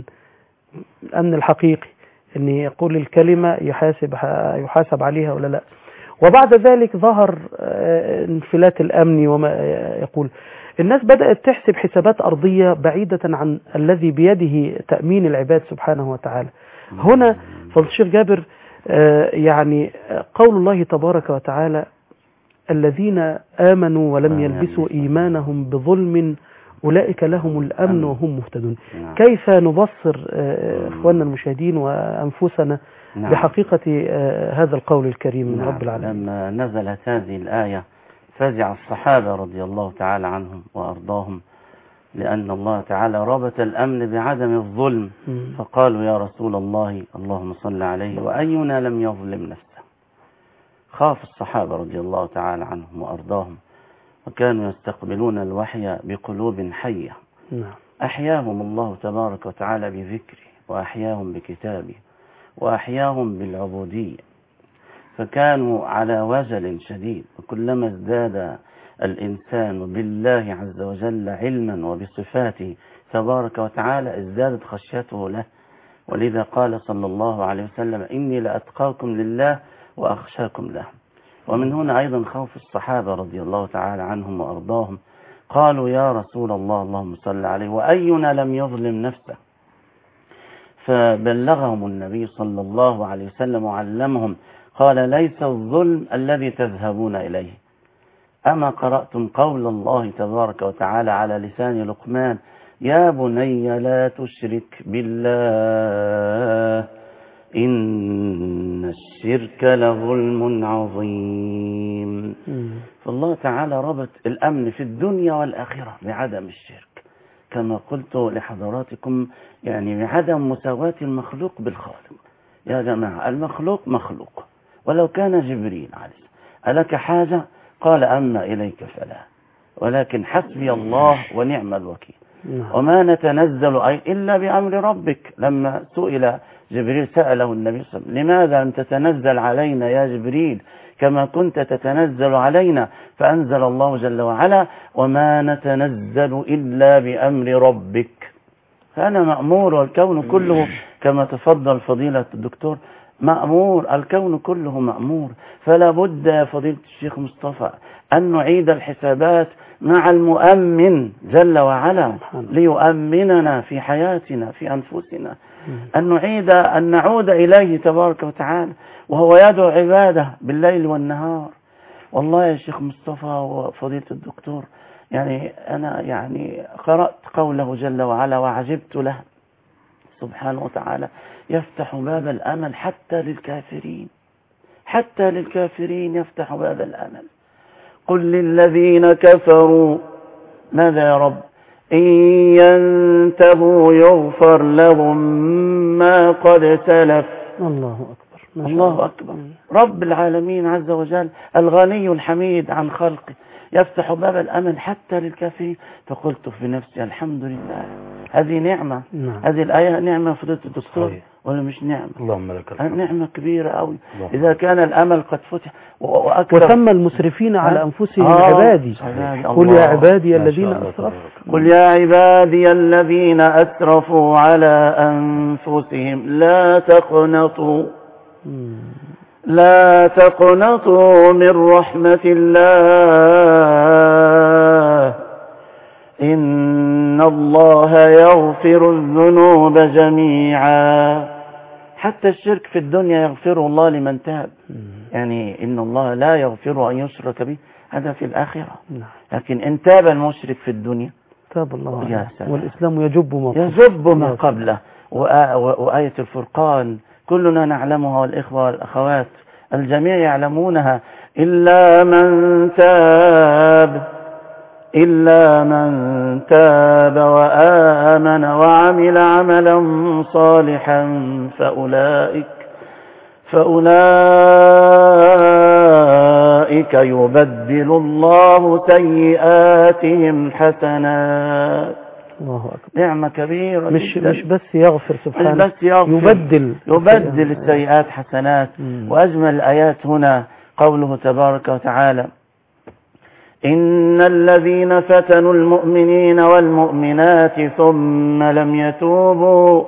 الأمن الحقيقي، أن يقول الكلمة يحاسب يحاسب عليها ولا لا. وبعد ذلك ظهر انفلات الأمن وما يقول الناس بدأت تحسب حسابات أرضية بعيدة عن الذي بيده تأمين العباد سبحانه وتعالى. هنا فضل الشيخ جابر يعني قول الله تبارك وتعالى الذين آمنوا ولم يلبسوا إيمانهم بظلم أولئك لهم الأمن وهم مهتدون. كيف نبصر إخواننا المشاهدين وأنفسنا بحقيقة هذا القول الكريم من رب العالمين؟ لما نزلت هذه الآية فزع الصحابة رضي الله تعالى عنهم وأرضاهم، لأن الله تعالى ربط الأمن بعدم الظلم، فقالوا يا رسول الله اللهم صل عليه وأينا لم يظلم نفسه. خاف الصحابة رضي الله تعالى عنهم وأرضاهم، وكانوا يستقبلون الوحي بقلوب حية. أحياهم الله تبارك وتعالى بذكره، وأحياهم بكتابه، وأحياهم بالعبودية، فكانوا على وجل شديد. وكلما ازداد الإنسان بالله عز وجل علما وبصفاته تبارك وتعالى ازدادت خشيته له. ولذا قال صلى الله عليه وسلم إني لأتقاكم لله وأخشاكم له. ومن هنا أيضا خوف الصحابة رضي الله تعالى عنهم وأرضاهم، قالوا يا رسول الله اللهم صل عليه وأينا لم يظلم نفسه. فبلغهم النبي صلى الله عليه وسلم وعلمهم، قال ليس الظلم الذي تذهبون إليه. أما قرأتم قول الله تبارك وتعالى على لسان لقمان يا بني لا تشرك بالله إن الشرك لظلم عظيم. فالله تعالى ربط الأمن في الدنيا والآخرة بعدم الشرك، كما قلت لحضراتكم، يعني بعدم مساواة المخلوق بالخالق. يا جماعة المخلوق مخلوق، ولو كان جبريل عليه ألك حاجة؟ قال أما إليك فلا، ولكن حسبي الله ونعم الوكيل. وما نتنزل إلا بأمر ربك. لما سئل جبريل سأله النبي صلى الله عليه وسلم لماذا لم تتنزل علينا يا جبريل كما كنت تتنزل علينا؟ فأنزل الله جل وعلا وما نتنزل إلا بأمر ربك. فأنا مأمور، والكون كله كما تفضل فضيلة الدكتور مأمور، الكون كله مأمور. فلا بد يا فضيلة الشيخ مصطفى أن نعيد الحسابات مع المؤمن جل وعلا ليؤمننا في حياتنا في أنفسنا، أن نعيد أن نعود إليه تبارك وتعالى، وهو يدعو عباده بالليل والنهار. والله يا شيخ مصطفى وفضيلة الدكتور، يعني أنا يعني قرأت قوله جل وعلا وعجبت له سبحانه وتعالى يفتح باب الأمل حتى للكافرين، حتى للكافرين يفتح باب الأمل. قل للذين كفروا ماذا يا رب؟ إن ينتهوا يغفر لهم ما قد سلف. الله أكبر، الله أكبر. رب العالمين عز وجل الغني الحميد عن خلقه يفتح باب الأمل حتى للكافرين. فقلت في نفسي الحمد لله، هذه نعمة. نعم. هذه الآية نعمة فضيلة الدكتور ولا مش نعمة؟ اللهم لك الحمد. نعمة كبيرة أوي إذا كان الأمل قد فتح. وثم المسرفين على أنفسهم آه عبادي. قل يا عبادي الذين أسرفوا قل يا عبادي الذين أسرفوا على أنفسهم لا تقنطوا لا تقنطوا من رحمة الله إن الله يغفر الذنوب جميعا. حتى الشرك في الدنيا يغفره الله لمن تاب. يعني إن الله لا يغفر أن يشرك به، هذا في الآخرة. لكن إن تاب المشرك في الدنيا تاب الله يا عليه. سلام. والإسلام يجب ما قبله. يجب ما قبله. وآية الفرقان كلنا نعلمها، والإخوة والأخوات الجميع يعلمونها: إلا من تاب إلا من تاب وآمن وعمل عملا صالحا فأولئك فأولئك يبدل الله سيئاتهم حسنات. الله أكبر. نعمة كبيرة مش جدا. مش بس يغفر سبحانه، مش بس يغفر، يبدل يبدل السيئات حسنات. مم. وأجمل الآيات هنا قوله تبارك وتعالى: إن الذين فتنوا المؤمنين والمؤمنات ثم لم يتوبوا،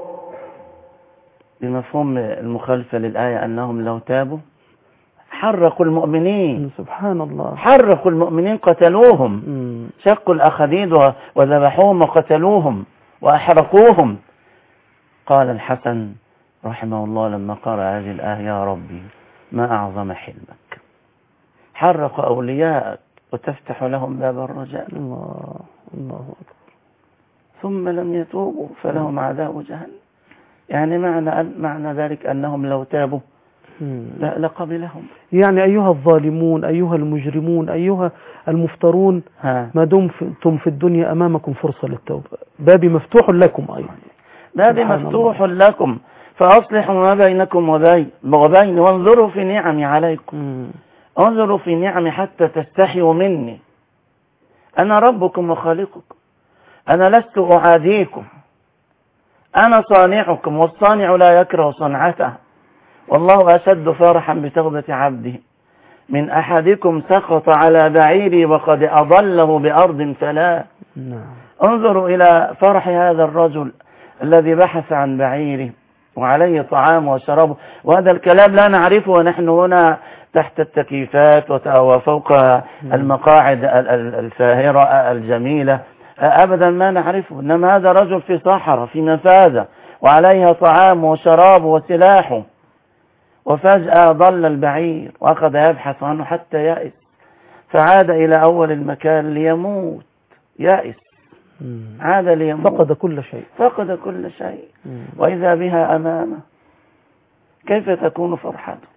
بمفهوم المخالفة للآية أنهم لو تابوا حرقوا المؤمنين. سبحان الله. حرقوا المؤمنين، قتلوهم، مم. شقوا الأخديد وذبحوهم وقتلوهم وأحرقوهم. قال الحسن رحمه الله لما قرأ هذه الآية: يا ربي ما أعظم حلمك، حرق أولياءك وتفتح لهم باب الرجاء. الله الله أكبر. ثم لم يتوبوا فلهم عذاب جهنم. يعني معنى معنى ذلك أنهم لو تابوا لا لقبلهم. يعني أيها الظالمون، أيها المجرمون، أيها المفترون، ها. ما دمتم في الدنيا أمامكم فرصة للتوبة، بابي مفتوح لكم أيضا. بابي مفتوح الله. لكم فأصلحوا ما بينكم وبين وبين وانظروا في نعمي عليكم. مم. انظروا في نعمي حتى تستحيوا مني. أنا ربكم وخالقكم، أنا لست أعاديكم، أنا صانعكم، والصانع لا يكره صنعته، والله أشد فرحا بتوبة عبده من أحدكم سقط على بعيري وقد أضله بأرض فلا. نعم. انظروا إلى فرح هذا الرجل الذي بحث عن بعيره وعليه طعام وشرابه، وهذا الكلام لا نعرفه ونحن هنا تحت التكييفات وفوق المقاعد الفاهرة الجميلة، أبدا ما نعرفه. إنما هذا رجل في صحراء في مفازة وعليها طعام وشراب وسلاحه، وفجأة ضل البعير وأخذ يبحث عنه حتى يأس، فعاد إلى أول المكان ليموت. يأس، عاد ليموت، فقد كل شيء، فقد كل شيء. وإذا بها أمامه، كيف تكون فرحته؟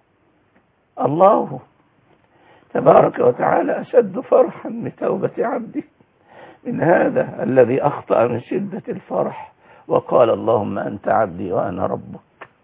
الله تبارك وتعالى أشد فرحا بتوبة عبده من هذا الذي أخطأ من شدة الفرح وقال: اللهم أنت عبدي وأنا ربك.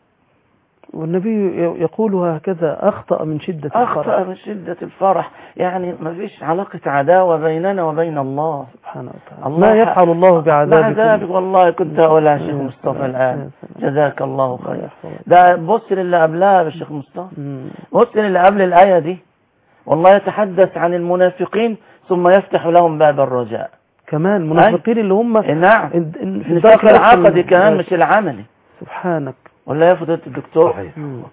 والنبي يقول هكذا: أخطأ من شدة الفرح. أخطأ من شدة الفرح، يعني ما فيش علاقة عداوة بيننا وبين الله سبحانه وتعالى. ما يفعل الله بعذابك. والله كنت أقولها شيخ مصطفى الآن، جزاك الله خير. ده بص للي قبلها بالشيخ مصطفى، بص للي قبل الآية دي، والله يتحدث عن المنافقين ثم يفتح لهم باب الرجاء. كمان المنافقين اللي هم نعم في الدرك العقدي كمان مش العملي. سبحانك. ولا يا فضيلة الدكتور؟ صحيح.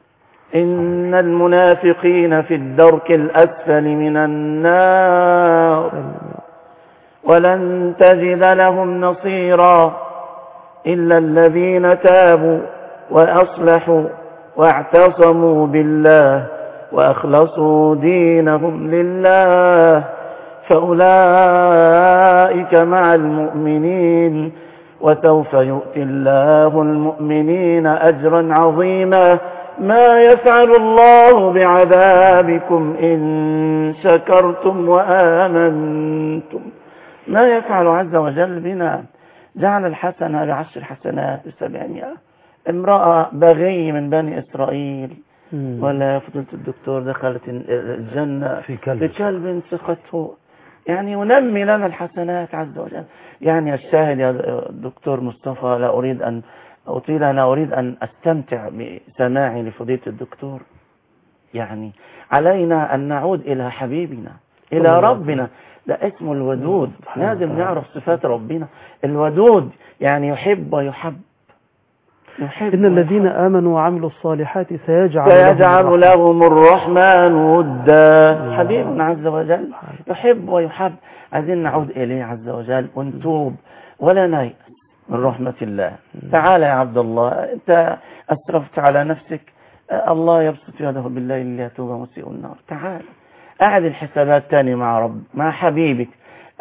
إن المنافقين في الدرك الأسفل من النار ولن تجد لهم نصيرا إلا الذين تابوا وأصلحوا واعتصموا بالله وأخلصوا دينهم لله فأولئك مع المؤمنين وسوف يؤتي الله المؤمنين أجرا عظيما ما يفعل الله بعذابكم إن شكرتم وآمنتم. ما يفعل عز وجل بنا؟ جعل الحسنة بعشر حسنات بسبعمائة. امرأة بغي من بني إسرائيل ولا فضلة الدكتور دخلت الجنة في كلب, في كلب سقته. يعني ينمي لنا الحسنات عز وجل. يعني الشاهد يا دكتور مصطفى، لا أريد أن أطيل، أنا أريد أن أستمتع بسماعي لفضيلة الدكتور. يعني علينا أن نعود إلى حبيبنا، إلى ربنا. ده اسمه الودود. لازم نعرف صفات ربنا. الودود يعني يحب ويحب. يحب إن الذين آمنوا وعملوا الصالحات سيجعل, سيجعل لهم الرحمن ودا. حبيبنا عز وجل يحب ويحب. عايزين نعود إليه عز وجل ونتوب ولا نيأس من رحمة الله. تعال يا عبد الله، أنت أسرفت على نفسك، الله يبسط يده بالليل ليتوب مسيء النار. تعال أعد الحسابات تاني مع رب، مع حبيبك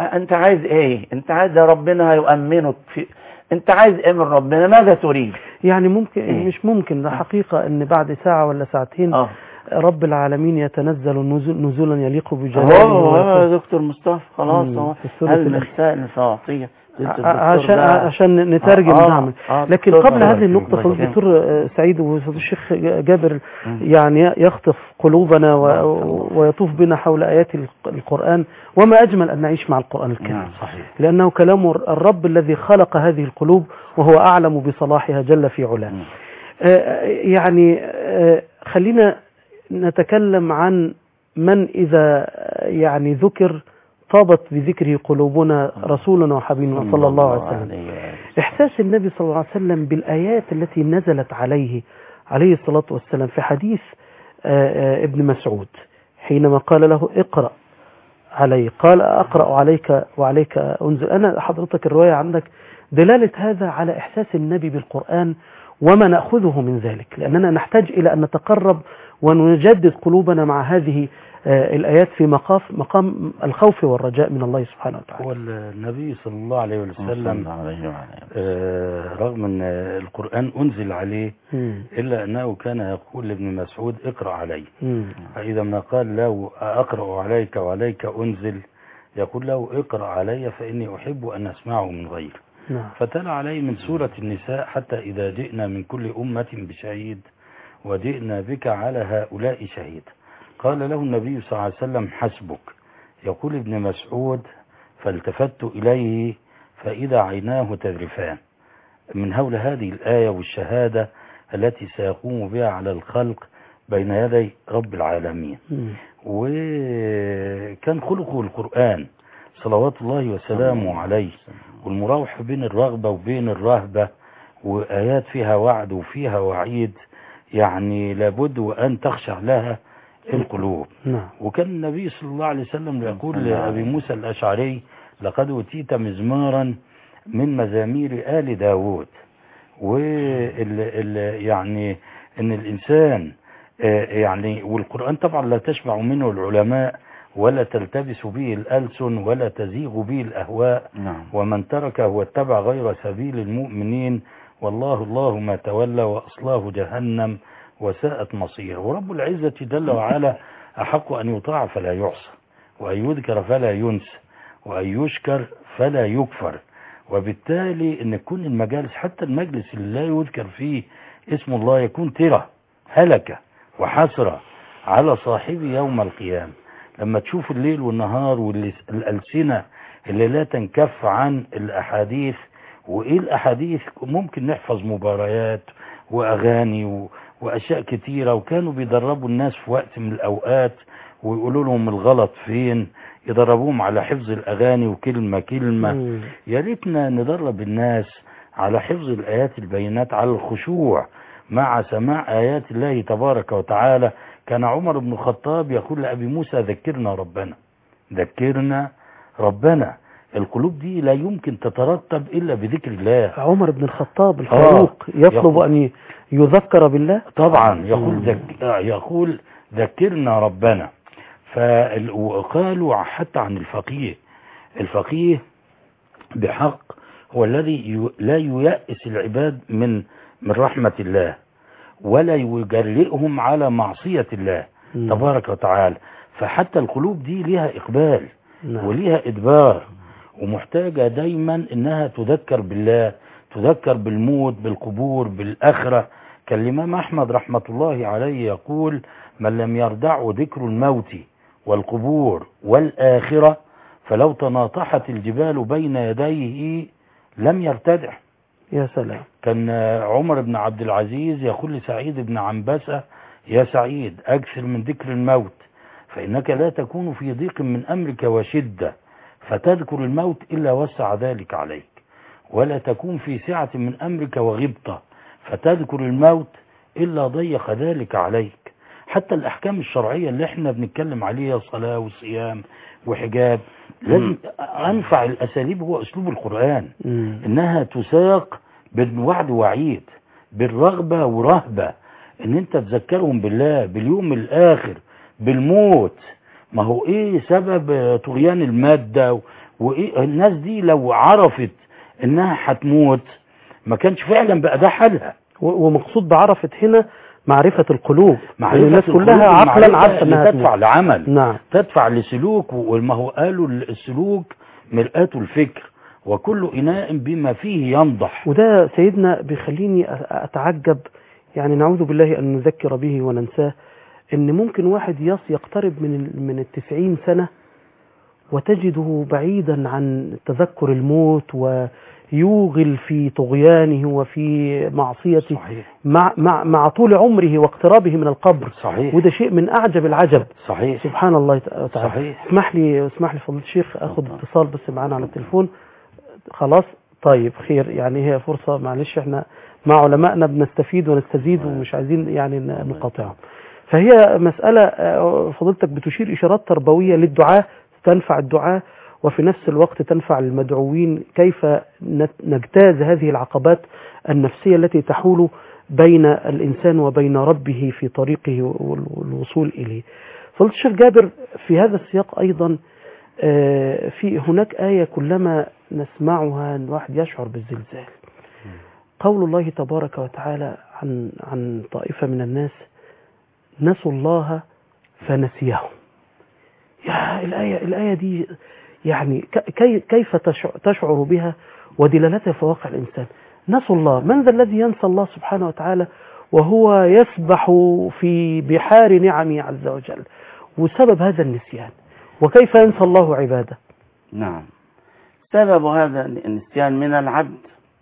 انت عايز ايه؟ انت عايز ربنا يؤمنك في، انت عايز ايه من ربنا؟ ماذا تريد؟ يعني ممكن إيه؟ مش ممكن، ده حقيقة ان بعد ساعة ولا ساعتين اه رب العالمين يتنزل نزول نزولا يليق هو بجلاله. يا دكتور مصطفى خلاص مم. اهو. في الثلث هل الأخير. نستأنف فأعطيه عشان عشان نترجم آه نعمل. آه لكن دكتور قبل بارك هذه النقطة الله فضل يكرمك. الدكتور سعيد وفضل الشيخ جابر مم. يعني يخطف قلوبنا و- بارك الله. ويطوف بنا حول آيات الق- القرآن، وما أجمل أن نعيش مع القرآن الكريم. نعم صحيح. لأنه كلام الرب الذي خلق هذه القلوب وهو أعلم بصلاحها جل في علاه. مم. آه، يعني آه، خلينا نتكلم عن من إذا آه، يعني ذكر طابت بذكره قلوبنا، رسولنا وحبيبنا صلى الله عليه وسلم. عليه إحساس النبي صلى الله عليه وسلم بالآيات التي نزلت عليه عليه الصلاة والسلام في حديث آه، آه، ابن مسعود حينما قال له اقرأ علي، قال أقرأ عليك وعليك أنزل. أنا حضرتك الرواية عندك دلالة هذا على إحساس النبي بالقرآن وما نأخذه من ذلك، لأننا نحتاج إلى أن نتقرب ونجدد قلوبنا مع هذه آه، الآيات في مقام مقام الخوف والرجاء من الله سبحانه وتعالى. هو النبي صلى الله عليه صلى وسلم الله عليه وعلى آه، رغم أن القرآن أنزل عليه مم. إلا أنه كان يقول لابن مسعود اقرأ علي، مم. فإذا ما قال له أقرأ عليك وعليك أنزل يقول له اقرأ علي فإني أحب أن أسمعه من غير. نعم. فتلا عليه من سورة النساء حتى إذا جئنا من كل أمة بشهيد وجئنا بك على هؤلاء شهيد. قال له النبي صلى الله عليه وسلم حسبك. يقول ابن مسعود فالتفت إليه فإذا عيناه تذرفان من هول هذه الآية والشهادة التي سيقوم بها على الخلق بين يدي رب العالمين. مم. وكان خلقه القرآن صلوات الله وسلامه عليه، والمراوح بين الرغبة وبين الرهبة، وآيات فيها وعد وفيها وعيد، يعني لابد وأن تخشع لها القلوب. نعم. وكان النبي صلى الله عليه وسلم يقول لأبي موسى الأشعري لقد أوتيت مزمارا من مزامير آل داود. وال يعني ان الانسان يعني، والقرآن طبعا لا تشبع منه العلماء ولا تلتبس به الألسن ولا تزيغ به الأهواء. نعم. ومن تركه واتبع غير سبيل المؤمنين والله الله ما تولى وأصلاه جهنم وساءت مصير. ورب العزة جل وعلا أحق أن يطاع فلا يعصى، وأن يذكر فلا ينسى، وأن يشكر فلا يكفر. وبالتالي أن يكون المجالس حتى المجلس اللي لا يذكر فيه اسم الله يكون ترى هلكة وحسرة على صاحبه يوم القيامة. لما تشوف الليل والنهار والألسنة اللي لا تنكف عن الأحاديث. وإيه الأحاديث؟ ممكن نحفظ مباريات وأغاني و... وأشياء كتيرة. وكانوا بيدربوا الناس في وقت من الأوقات ويقولوا لهم الغلط فين، يدربوهم على حفظ الأغاني وكلمة كلمة. يا ريتنا ندرب الناس على حفظ الآيات البينات، على الخشوع مع سماع آيات الله تبارك وتعالى. كان عمر بن الخطاب يقول لأبي موسى ذكرنا ربنا، ذكرنا ربنا. القلوب دي لا يمكن تترتب إلا بذكر الله. عمر بن الخطاب الفاروق آه يطلب يقول أن يذكر بالله. طبعا يقول, ذك يقول ذكرنا ربنا. وقالوا حتى عن الفقيه، الفقيه بحق هو الذي لا ييأس العباد من من رحمة الله ولا يجرئهم على معصية الله م. تبارك وتعالى. فحتى القلوب دي لها إقبال م. وليها إدبار، ومحتاجة دايما إنها تذكر بالله، تذكر بالموت، بالقبور، بالآخرة. كان الإمام أحمد رحمة الله عليه يقول من لم يردعه ذكر الموت والقبور والآخرة فلو تناطحت الجبال بين يديه لم يرتدع. يا سلام. كان عمر بن عبد العزيز يقول لسعيد بن عنبسة يا سعيد أكثر من ذكر الموت فإنك لا تكون في ضيق من أمرك وشدة فتذكر الموت إلا وسع ذلك عليك، ولا تكون في سعة من أمرك وغبطة فتذكر الموت إلا ضيق ذلك عليك. حتى الأحكام الشرعية اللي احنا بنتكلم عليها صلاة وصيام وحجاب لازم أنفع الأساليب هو أسلوب القرآن م. إنها تساق بالوعد وعيد، بالرغبة ورهبة، إن أنت تذكرهم بالله، باليوم الآخر، بالموت. ما هو إيه سبب طغيان المادة والناس دي لو عرفت انها هتموت ما كانش فعلا بقى ده حالها. ومقصود بعرفت هنا معرفة القلوب، معرفة الناس كلها عقلا عارفة انها تدفع لعمل، نعم. تدفع لسلوك، وما هو قالوا السلوك مرآة الفكر وكل إناء بما فيه ينضح. وده سيدنا بيخليني أتعجب، يعني نعوذ بالله أن نذكر به وننساه، ان ممكن واحد يص يقترب من من التسعين سنة وتجده بعيدا عن تذكر الموت ويوغل في طغيانه وفي معصيته، صحيح. مع, مع, مع طول عمره واقترابه من القبر. صحيح. وده شيء من أعجب العجب. صحيح. سبحان الله تعالى. صحيح. اسمح لي اسمح لي فضيلة الشيخ أخذ اتصال بس معانا على التليفون. خلاص طيب خير، يعني هي فرصة، معلش احنا مع علمائنا بنستفيد ونستزيد ومش عايزين يعني نقاطعهم. فهي مسألة فضيلتك بتشير إشارات تربوية للدعاء تنفع الدعاء وفي نفس الوقت تنفع المدعوين، كيف نجتاز هذه العقبات النفسية التي تحول بين الإنسان وبين ربه في طريقه والوصول إليه. فضيلة الشيخ جابر، في هذا السياق أيضا في هناك آية كلما نسمعها الواحد يشعر بالزلزال، قول الله تبارك وتعالى عن عن طائفة من الناس نسوا الله فنسيهم. يا الآية الآية دي يعني كي كيف تشعر بها ودلالتها في واقع الإنسان؟ نسوا الله، من ذا الذي ينسى الله سبحانه وتعالى وهو يسبح في بحار نعمه عز وجل؟ وسبب هذا النسيان، وكيف ينسى الله عباده؟ نعم، سبب هذا النسيان من العبد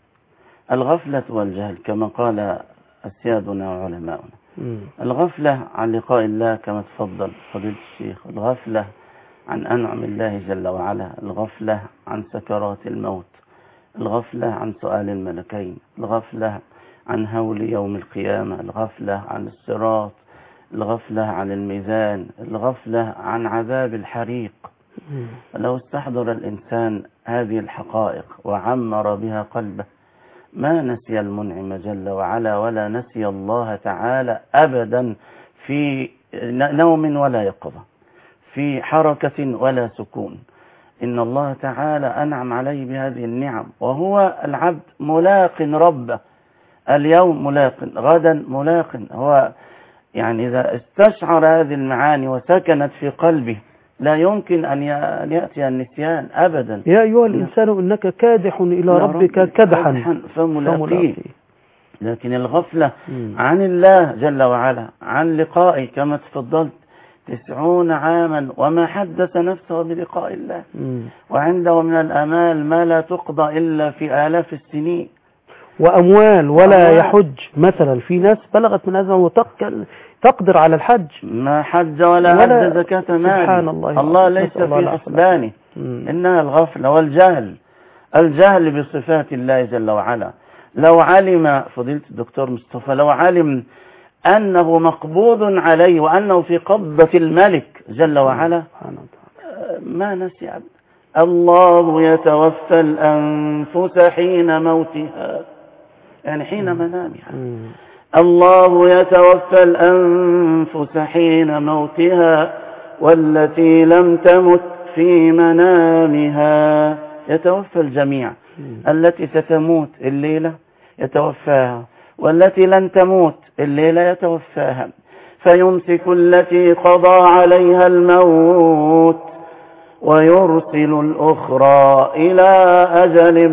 الغفلة والجهل كما قال أسيادنا وعلماؤنا. الغفلة عن لقاء الله كما تفضل فضيلة الشيخ، الغفلة عن أنعم الله جل وعلا، الغفلة عن سكرات الموت، الغفلة عن سؤال الملكين، الغفلة عن هول يوم القيامة، الغفلة عن الصراط، الغفلة عن الميزان، الغفلة عن عذاب الحريق. لو استحضر الإنسان هذه الحقائق وعمر بها قلبه ما نسي المنعم جل وعلا ولا نسي الله تعالى أبدا، في نوم ولا يقظة، في حركة ولا سكون. إن الله تعالى أنعم عليه بهذه النعم، وهو العبد ملاق ربه، اليوم ملاق، غدا ملاق. هو يعني إذا استشعر هذه المعاني وسكنت في قلبه لا يمكن أن يأتي النسيان أبدا. يا أيها الإنسان إنك كادح إلى ربك كدحا فملاقيه. لكن الغفلة عن الله جل وعلا، عن لقائه كما تفضلت، تسعون عاما وما حدث نفسه بلقاء الله، وعنده من الأمال ما لا تقضى إلا في آلاف السنين، وأموال ولا أموال. يحج مثلا، في ناس بلغت من هذا وتقدر على الحج، ما حج ولا, ولا أدى زكاة مال. سبحان الله، الله ليس في حسبانه. إنها الغفلة والجهل، الجهل بصفات الله جل وعلا. لو علم فضيلة الدكتور مصطفى، لو علم أنه مقبوض عليه وأنه في قبضة الملك جل وعلا ما نسي عبد. الله يتوفى الأنفس حين موتها، يعني حين منامها. الله يتوفى الأنفس حين موتها والتي لم تمت في منامها. يتوفى الجميع، التي ستموت الليلة يتوفاها، والتي لن تموت الليلة يتوفاها، فيمسك التي قضى عليها الموت ويرسل الأخرى إلى أجل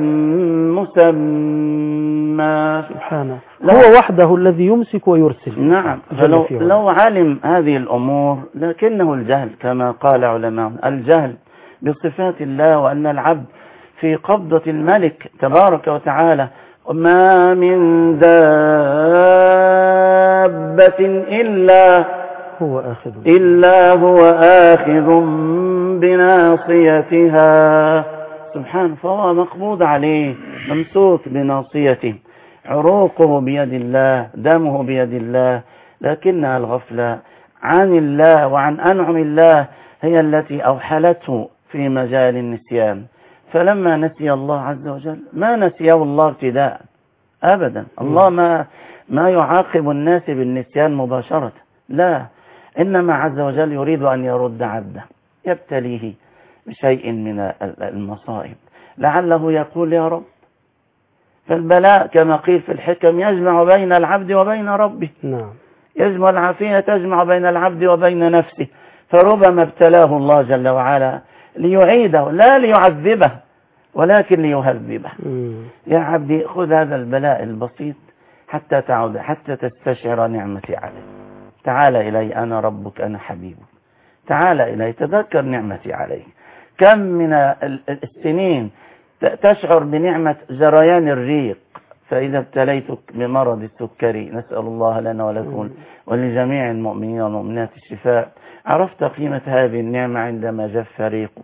مسمى. سبحانه، هو وحده الذي يمسك ويرسل. نعم، فلو لو علم هذه الأمور، لكنه الجهل كما قال علماء، الجهل بصفات الله وأن العبد في قبضة الملك تبارك وتعالى. وما من دابة إلا هو آخذ إلا هو آخذ بناصيتها. سبحانه، فهو مقبوض عليه، ممسوك بناصيته، عروقه بيد الله، دمه بيد الله. لكنها الغفلة عن الله وعن أنعم الله هي التي أوحلته في مجال النسيان. فلما نسي الله عز وجل ما نسيه الله ابتداء أبدا. الله ما ما يعاقب الناس بالنسيان مباشرة، لا، إنما عز وجل يريد أن يرد عبده، يبتليه بشيء من المصائب، لعله يقول يا رب. فالبلاء كما قيل في الحكم يجمع بين العبد وبين ربه. نعم. يجمع العافية تجمع بين العبد وبين نفسه. فربما ابتلاه الله جل وعلا ليعيده لا ليعذبه ولكن ليهذبه. يا عبدي خذ هذا البلاء البسيط حتى تعود، حتى تستشعر نعمتي عليك. تعال إلي أنا ربك أنا حبيبك، تعال إلي تذكر نعمتي عليك. كم من السنين تشعر بنعمة جريان الريق، فإذا ابتليتك بمرض السكري، نسأل الله لنا ولكم ولجميع المؤمنين والمؤمنات الشفاء، عرفت قيمة هذه النعمة عندما جف ريقك.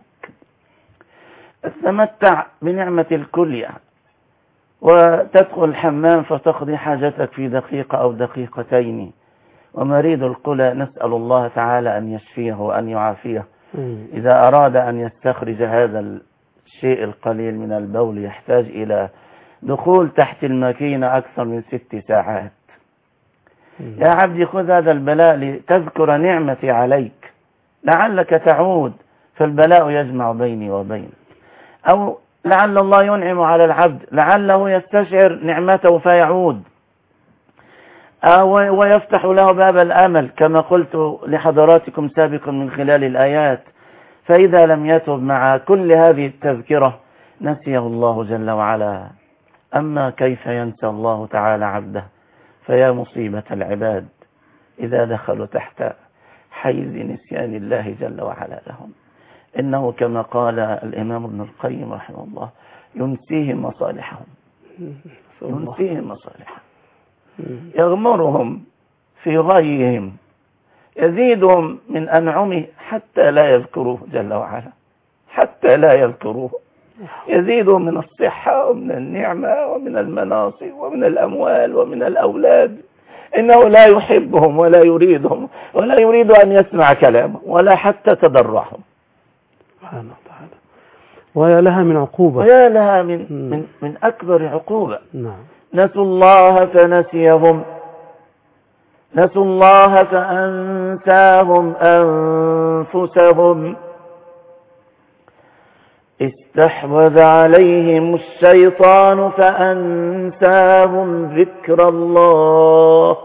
تتمتع بنعمة الكلية وتدخل الحمام فتقضي حاجتك في دقيقة أو دقيقتين. ومريض القلى نسأل الله تعالى أن يشفيه وأن يعافيه. إذا أراد أن يستخرج هذا الشيء القليل من البول يحتاج إلى دخول تحت الماكينة أكثر من ست ساعات. يا عبدي خذ هذا البلاء لتذكر نعمتي عليك، لعلك تعود، فالبلاء يجمع بيني وبينك. أو لعل الله ينعم على العبد لعله يستشعر نعمته فيعود، ويفتح له باب الأمل كما قلت لحضراتكم سابقا من خلال الآيات. فإذا لم يتب مع كل هذه التذكرة نسيه الله جل وعلا. أما كيف ينسى الله تعالى عبده؟ فيا مصيبة العباد إذا دخلوا تحت حيز نسيان الله جل وعلا لهم. إنه كما قال الإمام ابن القيم رحمه الله ينسيهم مصالحهم، ينسيهم مصالحهم، يغمرهم في غيهم، يزيدهم من أنعمه حتى لا يذكروه جل وعلا، حتى لا يذكروه. يزيدهم من الصحة ومن النعمة ومن المناصب ومن الأموال ومن الأولاد. إنه لا يحبهم ولا يريدهم ولا يريد أن يسمع كلامه ولا حتى تضرعهم. سبحانه وتعالى. ويا لها من عقوبة، ويا لها من, من, من أكبر عقوبة. نعم. نسوا الله فنسيهم، نسوا الله فأنساهم أنفسهم، استحوذ عليهم الشيطان فأنساهم ذكر الله،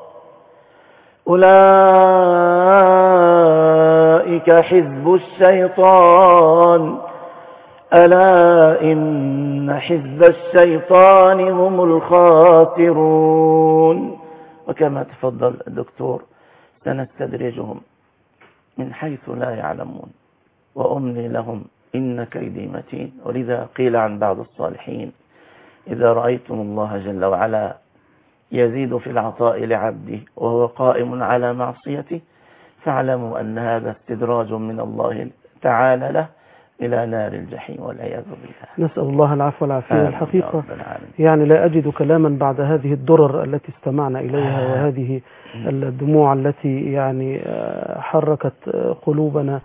أولئك حزب الشيطان، ألا إن حزب الشيطان هم الخاسرون. وكما تفضل الدكتور سنستدرجهم من حيث لا يعلمون وأملي لهم إن كيدي متين. ولذا قيل عن بعض الصالحين إذا رأيتم الله جل وعلا يزيد في العطاء لعبده وهو قائم على معصيته فاعلموا أن هذا استدراج من الله تعالى له إلى نار الجحيم والعياذ بالله. نسأل الله العفو والعافية. الحقيقة يعني لا أجد كلاما بعد هذه الدرر التي استمعنا إليها وهذه الدموع التي يعني حركت قلوبنا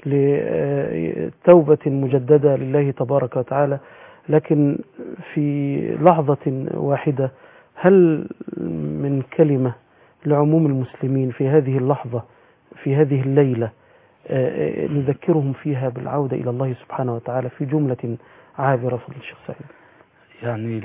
لتوبة مجددة لله تبارك وتعالى. لكن في لحظة واحدة هل من كلمة لعموم المسلمين في هذه اللحظة في هذه الليلة نذكرهم فيها بالعودة إلى الله سبحانه وتعالى في جملة عابرة فضل الشيخ سعيد؟ يعني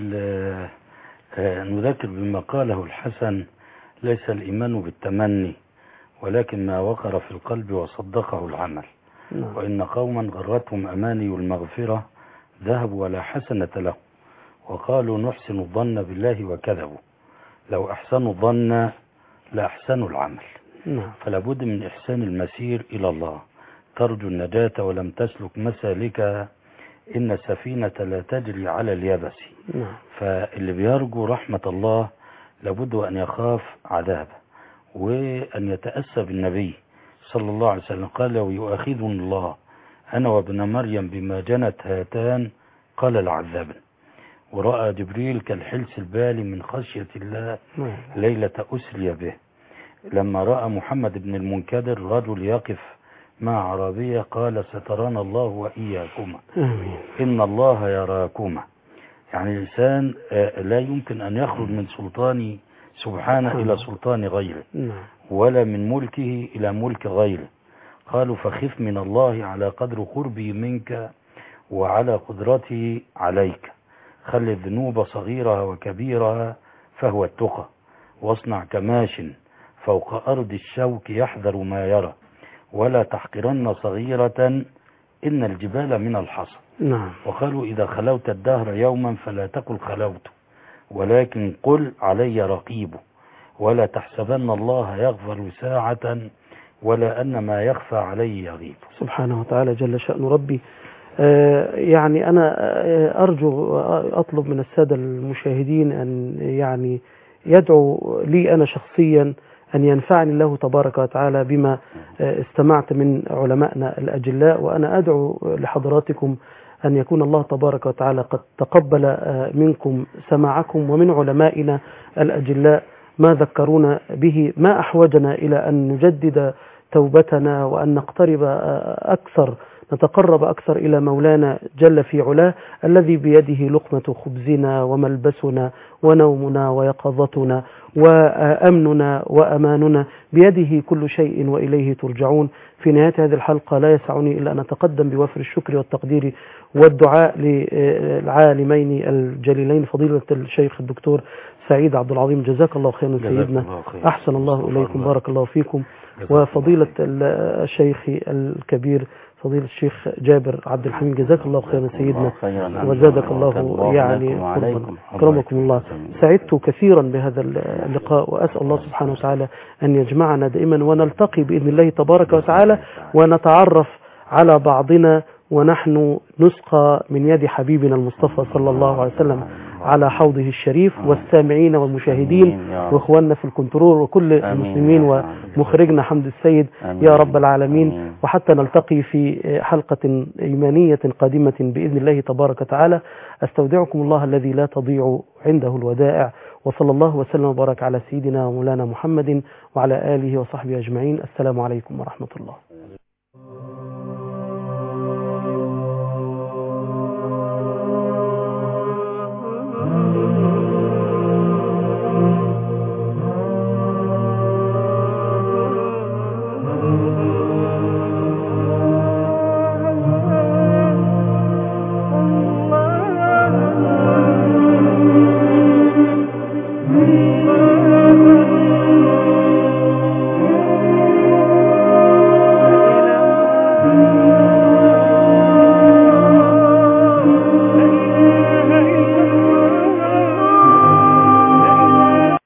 نذكر بما قاله الحسن: ليس الإيمان بالتمني ولكن ما وقر في القلب وصدقه العمل. نعم. وإن قوما غرتهم أماني المغفرة ذهبوا ولا حسنة له وقالوا نحسن الظن بالله وكذبوا، لو أحسنوا الظن لأحسنوا العمل. نعم. فلا بد من إحسان المسير إلى الله، ترجو النجاة ولم تسلك مسالك إن السفينة لا تجري على اليابس. نعم. فاللي بيرجو رحمة الله لابد أن يخاف عذابه وأن يتأسى بالنبي صلى الله عليه وسلم. قال: لو يؤاخذني الله أنا وابن مريم بما جنت هاتان قال لعذبن. ورأى جبريل كالحلس البالي من خشية الله ليلة أسري به. لما رأى محمد بن المنكدر رجل يقف مع عربية قال: سترانا الله وإياكما إن الله يراكما. يعني الإنسان لا يمكن أن يخرج من سلطان سبحانه إلى سلطان غيره ولا من ملكه إلى ملك غيره. قالوا فخف من الله على قدر قربي منك وعلى قدرته عليك، خل الذنوب صغيرها وكبيرها فهو التقى، واصنع كماش فوق أرض الشوك يحذر ما يرى، ولا تحقرن صغيرة إن الجبال من الحصى. نعم. وقالوا إذا خلوت الدهر يوما فلا تقل خلوت، ولكن قل علي رقيب، ولا تحسبن الله يغفر ساعة ولا أن ما يخفى عليه يغيب. سبحانه وتعالى جل شأن ربي. آه يعني أنا آه أرجو أطلب من السادة المشاهدين أن يعني يدعو لي أنا شخصيا أن ينفعني الله تبارك وتعالى بما آه استمعت من علمائنا الأجلاء، وأنا أدعو لحضراتكم أن يكون الله تبارك وتعالى قد تقبل آه منكم سماعكم ومن علمائنا الأجلاء ما ذكرونا به، ما أحوجنا إلى أن نجدد توبتنا وأن نقترب أكثر، نتقرب أكثر إلى مولانا جل في علاه الذي بيده لقمة خبزنا وملبسنا ونومنا ويقظتنا وأمننا وأماننا، بيده كل شيء وإليه ترجعون. في نهاية هذه الحلقة لا يسعني إلا أن أتقدم بوفر الشكر والتقدير والدعاء للعالمين الجليلين فضيلة الشيخ الدكتور سعيد عبد العظيم، جزاك الله خيرا سيدنا، أحسن الله إليكم، بارك الله فيكم. وفضيلة الشيخ الكبير فضيلة الشيخ جابر عبد الحميد، جزاك الله خيرا سيدنا وزادك الله يعني أكرمكم الله. سعدت كثيرا بهذا اللقاء، وأسأل الله سبحانه وتعالى أن يجمعنا دائما ونلتقي بإذن الله تبارك وتعالى ونتعرف على بعضنا ونحن نسقى من يد حبيبنا المصطفى صلى الله عليه وسلم على حوضه الشريف، والسامعين والمشاهدين واخواننا في الكنترول وكل المسلمين ومخرجنا حمد السيد يا رب العالمين، وحتى نلتقي في حلقة إيمانية قادمة بإذن الله تبارك وتعالى. أستودعكم الله الذي لا تضيع عنده الودائع، وصلى الله وسلم وبارك على سيدنا ومولانا محمد وعلى آله وصحبه أجمعين. السلام عليكم ورحمة الله.